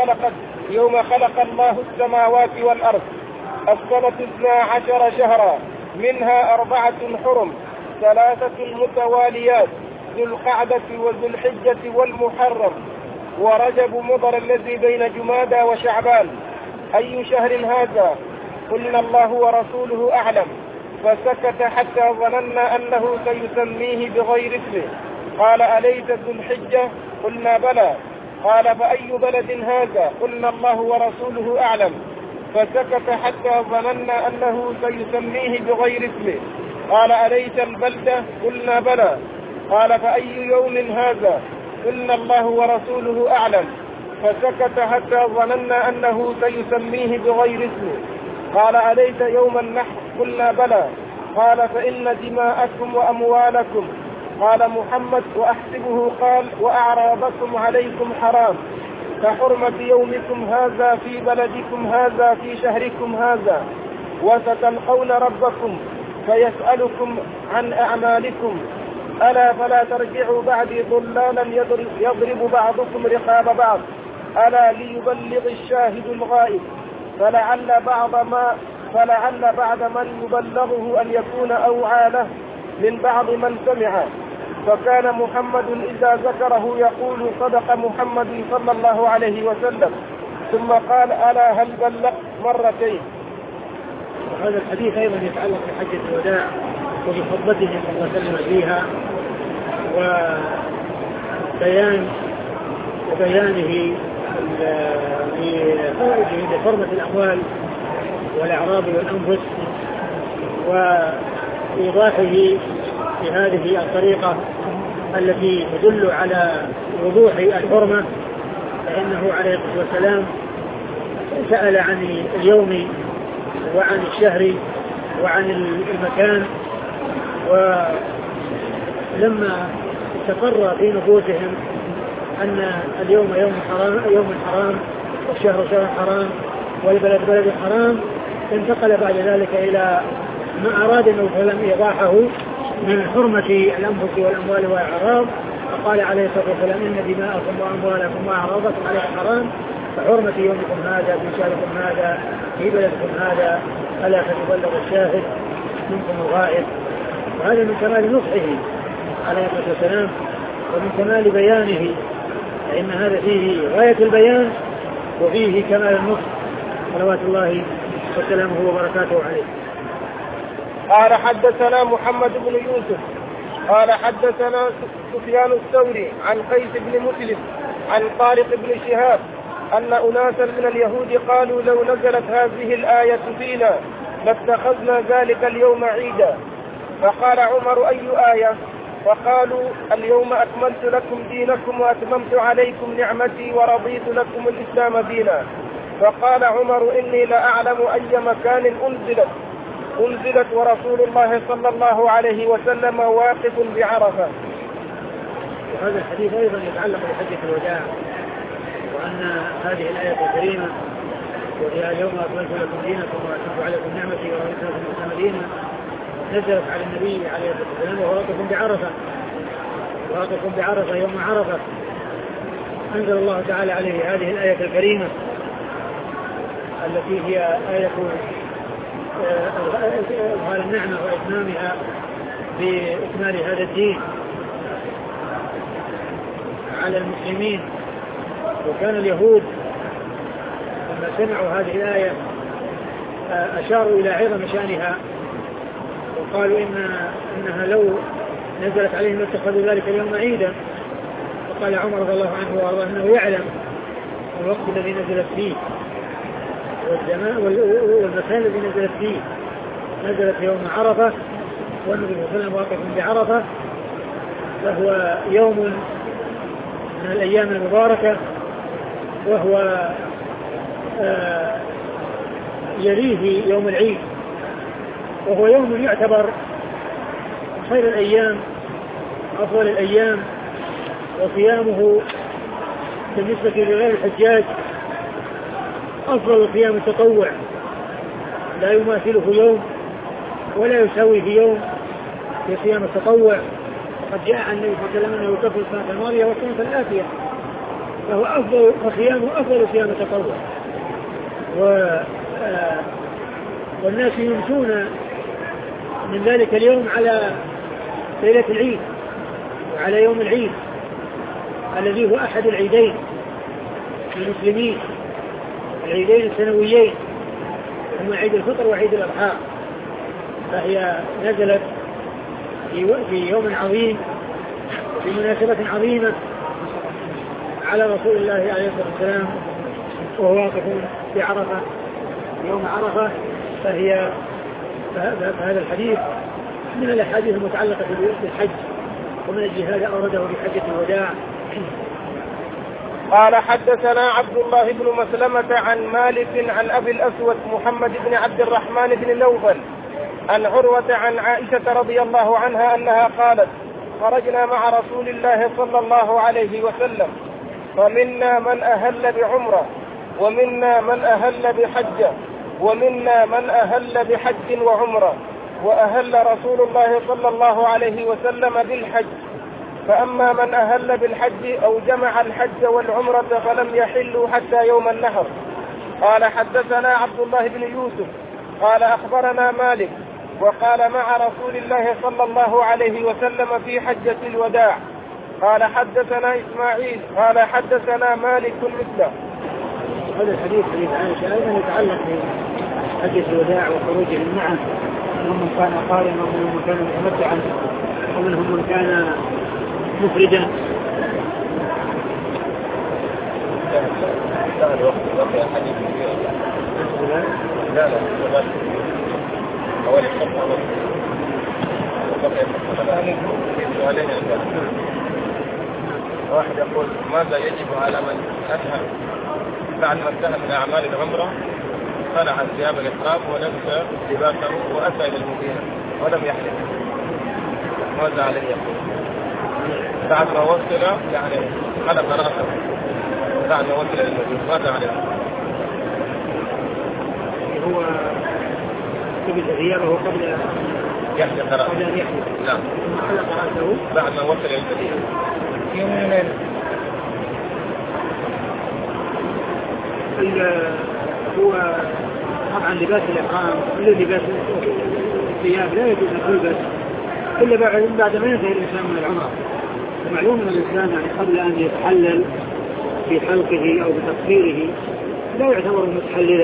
يوم خلق الله السماوات والأرض. السنة 12 شهرا، منها 4 حرم، 3 متواليات: ذو القعدة وذو الحجة والمحرم ورجب مضر الذي بين جمادى وشعبان. أي شهر هذا؟ قلنا: الله ورسوله أعلم. فسكت حتى ظننا أنه سيسميه بغير اسمه. قال: أليس ذو الحجة؟ قلنا: بلى. قال: فأي بلد هذا؟ قلنا: الله ورسوله أعلم. فسكت حتى ظننا أنه سيسميه بغير اسمه. قال: أليس البلدة؟ قلنا: بلى. قال: فأي يوم هذا؟ قلنا: الله ورسوله أعلم. فسكت حتى ظننا أنه سيسميه بغير اسمه. قال: أليس يوم النحر؟ قلنا: بلى. قال: فإن دماءكم وأموالكم. قال محمد: وأحسبه قال: وأعراضكم عليكم حرام، كحرمة يومكم هذا في بلدكم هذا في شهركم هذا. وستلقون ربكم فيسألكم عن أعمالكم. ألا فلا ترجعوا بعدي ضلالا يضرب بعضكم رقاب بعض. ألا ليبلغ الشاهد الغائب. فلعل بعد من يبلغه أن يكون أوعى له من بعض من سمع. فكان محمد إذا ذكره يقول: صدق محمد صلى الله عليه وسلم. ثم قال: ألا هل بلغت؟ مرتين. وهذا الحديث أيضا يتعلق بحجة الوداع وبخطبته صلى الله عليه وسلم فيها، وبيانه لحرمة الأموال والأعراض والأنفس، وإيضاحه بهذه الطريقة التي تدل على وضوح الحرمة. فإنه عليه الصلاة والسلام سأل عن اليوم وعن الشهر وعن المكان، ولما استقر في نفوسهم أن اليوم يوم حرام، والشهر شهر حرام، والبلد بلد حرام، انتقل بعد ذلك إلى ما أراد النبي صلى الله عليه وسلم إيضاحه من حرمة الأنفس والأموال والأعراض. فقال عليه الصلاة والسلام: إن دماءكم وأموالكم وأعراضكم عليه حرام، كحرمة يومكم هذا في شهركم هذا في بلدكم هذا ألا فليبلغ الشاهد منكم الغائب. وهذا من كمال نصحه عليه الصلاة والسلام ومن كمال بيانه، فإن هذا فيه غاية البيان وفيه كمال النصح صلوات الله وسلامه وبركاته عليه. قال حدثنا محمد بن يوسف قال حدثنا سفيان الثوري عن قيس بن مسلم عن طارق بن شهاب أن أناسا من اليهود قالوا لو نزلت هذه الآية فينا لاتخذنا ذلك اليوم عيدا. فقال عمر أي آية؟ فقالوا اليوم أكملت لكم دينكم وأتممت عليكم نعمتي ورضيت لكم الإسلام دينا. فقال عمر إني لأعلم أي مكان أنزلت ورسول الله صلى الله عليه وسلم واقف بعرفة. وهذا الحديث أيضا يتعلق بحجة الوداع، وأن هذه الآية الكريمة وهي اليوم أكملت لكم دينكم وأتممت عليكم نعمتي ورضيت لكم الإسلام دينا نزلت على النبي عليه الصلاة والسلام وهو واقف بعرفة يوم عرفة. أنزل الله تعالى عليه هذه الآية الكريمة التي هي آية إظهار النعمة وإتمامها بإكمال هذا الدين على المسلمين. وكان اليهود لما سمعوا هذه الآية أشاروا إلى عظم شأنها وقالوا إنها لو نزلت عليهم اتخذوا ذلك اليوم عيدا. وقال عمر رضي الله عنه وارضاه انه يعلم الوقت الذي نزلت فيه والزمان والمكان الذي نزلت فيه. نزلت يوم عرفة والنبي صلى الله عليه وسلم واقف بعرفة، فهو يوم من الأيام المباركة، وهو يليه يوم العيد، وهو يوم يعتبر خير الأيام أفضل الأيام، وصيامه بالنسبة لغير الحجاج أفضل صيام التطوع، لا يماثله يوم ولا يساوي في يوم في صيام التطوع. وقد جاء عن النبي صلى الله عليه وسلم أنه يكفر السنة الماضية والسنة الآتية، فهو فصيامه أفضل صيام التطوع. والناس يمسون من ذلك اليوم على ليلة العيد وعلى يوم العيد الذي هو أحد العيدين للمسلمين، العيدين السنويين هما عيد الفطر وعيد الأضحى. فهي نزلت في يوم عظيم وفي مناسبة عظيمة على رسول الله عليه الصلاة والسلام وهو واقف بعرفة يوم عرفة. فهذا الحديث من الأحاديث المتعلقة بالحج، ومن الجهاد أورده بحجة الوداع. قال حدثنا عبد الله بن مسلمة عن مالك عن أبي الأسود محمد بن عبد الرحمن بن نوفل عن عروة عن عائشة رضي الله عنها أنها قالت خرجنا مع رسول الله صلى الله عليه وسلم فمنا من أهل بعمرة ومنا من أهل بحجة ومنا من أهل بحج وعمرة، وأهل رسول الله صلى الله عليه وسلم بالحج. فأما من أهل بالحج أو جمع الحج والعمرة فلم يحلوا حتى يوم النحر. قال حدثنا عبد الله بن يوسف قال أخبرنا مالك وقال مع رسول الله صلى الله عليه وسلم في حجة الوداع. قال حدثنا إسماعيل قال حدثنا مالك مثله. هذا الحديث حديث عائشة أيضا يتعلق بحجة الوداع وخروجهم معه، منهم من كان قارنا ومنهم من كان متمتعا ومنهم من كان مفردا. واحد يقول ماذا يجب على من أشهر بعد ما انتهى من أعمال العمرة خلع ثياب الإحرام ولبس لباسه وأتى إلى المدينة ولم يحلم، ماذا عليه يقول؟ بعد ما وصل يعني خلق رأسه بعد ما وصل إلى المدينة ماذا عليه؟ هو قبل ثيابه قبل يحلق رأسه. قبل أن يحلق. نعم. خلق رأسه بعد ما وصل إلى المدينة. هو طبعا لباس الإحرام لباس الثياب لا يجوز أن يلبس إلا بعد ما ينتهي الإنسان من العمرة. معلوم أن الإنسان يعني قبل أن يتحلل في حلقه أو بتقصيره لا يعتبر متحللا،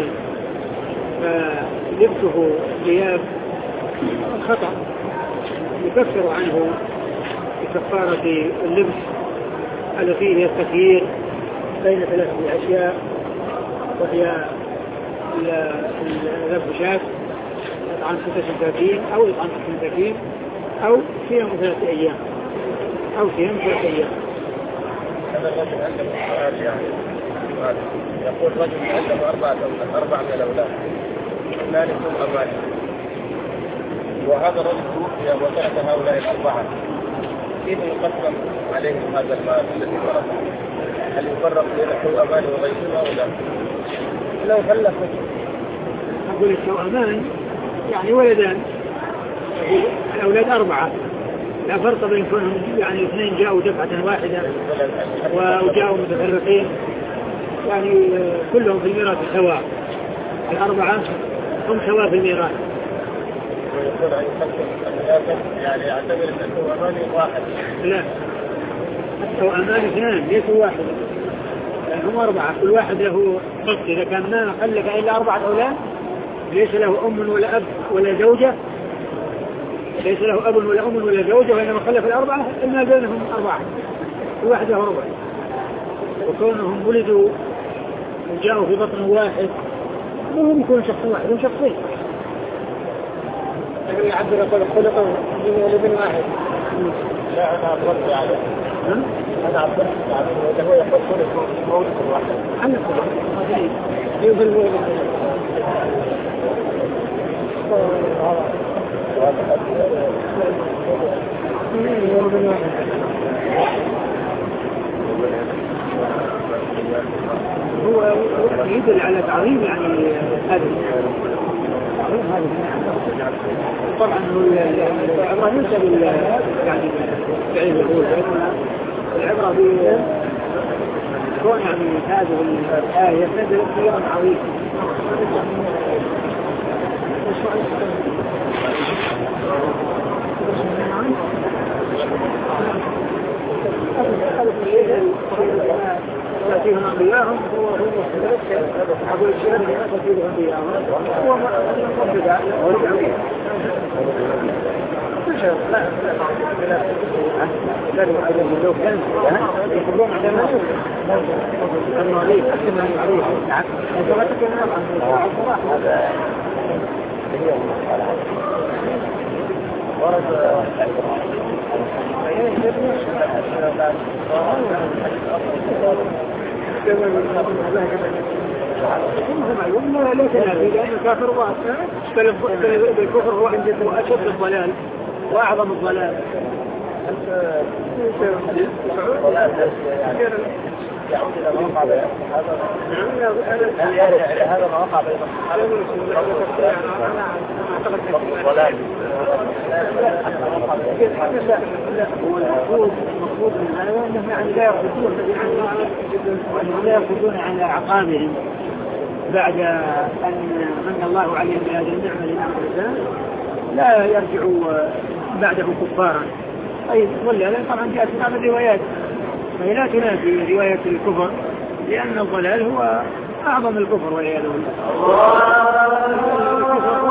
فلبسه ثياب خطأ يكفر عنه بكفارة اللبس التي هي التخيير بين ثلاثة أشياء، وهي ذبح شاة عن 36 أو عن 36 أو صيام 3 أيام أو صيام 3 أيام. هذا الرجل عنده سؤال يعني يقول رجل عنده 4 من الأولاد ثالثهم أماني، وهذا الرجل توفي وترك هؤلاء 4، كيف يقسم عليهم هذا المال الذي تركه؟ هل يفرق بين التوأمان وغيرهما أو لا؟ لو خلف أقول التوأمان يعني ولدان، الأولاد 4 لا فرق بين كونهم يعني 2 جاءوا دفعة واحدة وجاءوا متفرقين، يعني كلهم في الميراث سواء، 4 هم سواء في الميراث. ويقول أن يقسم يعني يعتبر أن التوأمان 1. لا، التوأمان 2 ليسوا 1، هم 4 كل واحد له نصف. إذا كان ما خلف إلا 4 أولاد ليس له أم ولا أب ولا زوجة، ليس له أب ولا أم ولا زوجة، وإنما خلف 4 إما بينهم 4 كل واحد له ربع، وكونهم ولدوا وجاءوا في بطن واحد مهم يكون شخص واحد هم شخصين. يعبر يقول خلقوا لابن واحد. لا أنا أفضل عليه. أنا أفضل عليه وإذا هو يقول خلق موت واحد. أنا أفضل يقول هو يدل على تعظيم يعني هذا طبعا العبرة ليس يعني فعل الأول، العبرة بكون يعني هذه الآية نزلت في يوم عظيم. تأتيهم أنبياءهم هو أقول الشيء الذي تأتيهم أنبياءهم هو مبتدأ ورجعوا لو كان يقولون عندما المريض أكثر من المريض عندما تكلم عن هذا هي ليس نافي لأن الكافر بالكفر هو أشد الضلال وأعظم الضلال. يعود إلى موقع بيان هل يرجع إلى هذا الموقع بين المفروض من هذا أنهم يعني لا يرفضون على عقابهم بعد أن من الله عليهم بهذه النعمة لنعمة الإسلام، لا يرجعوا بعده كفارا. أي ولا لا طبعا جاءت بعض الروايات فهي لا تنافي رواية الكفر، لأن الضلال هو أعظم الكفر والعياذ بالله.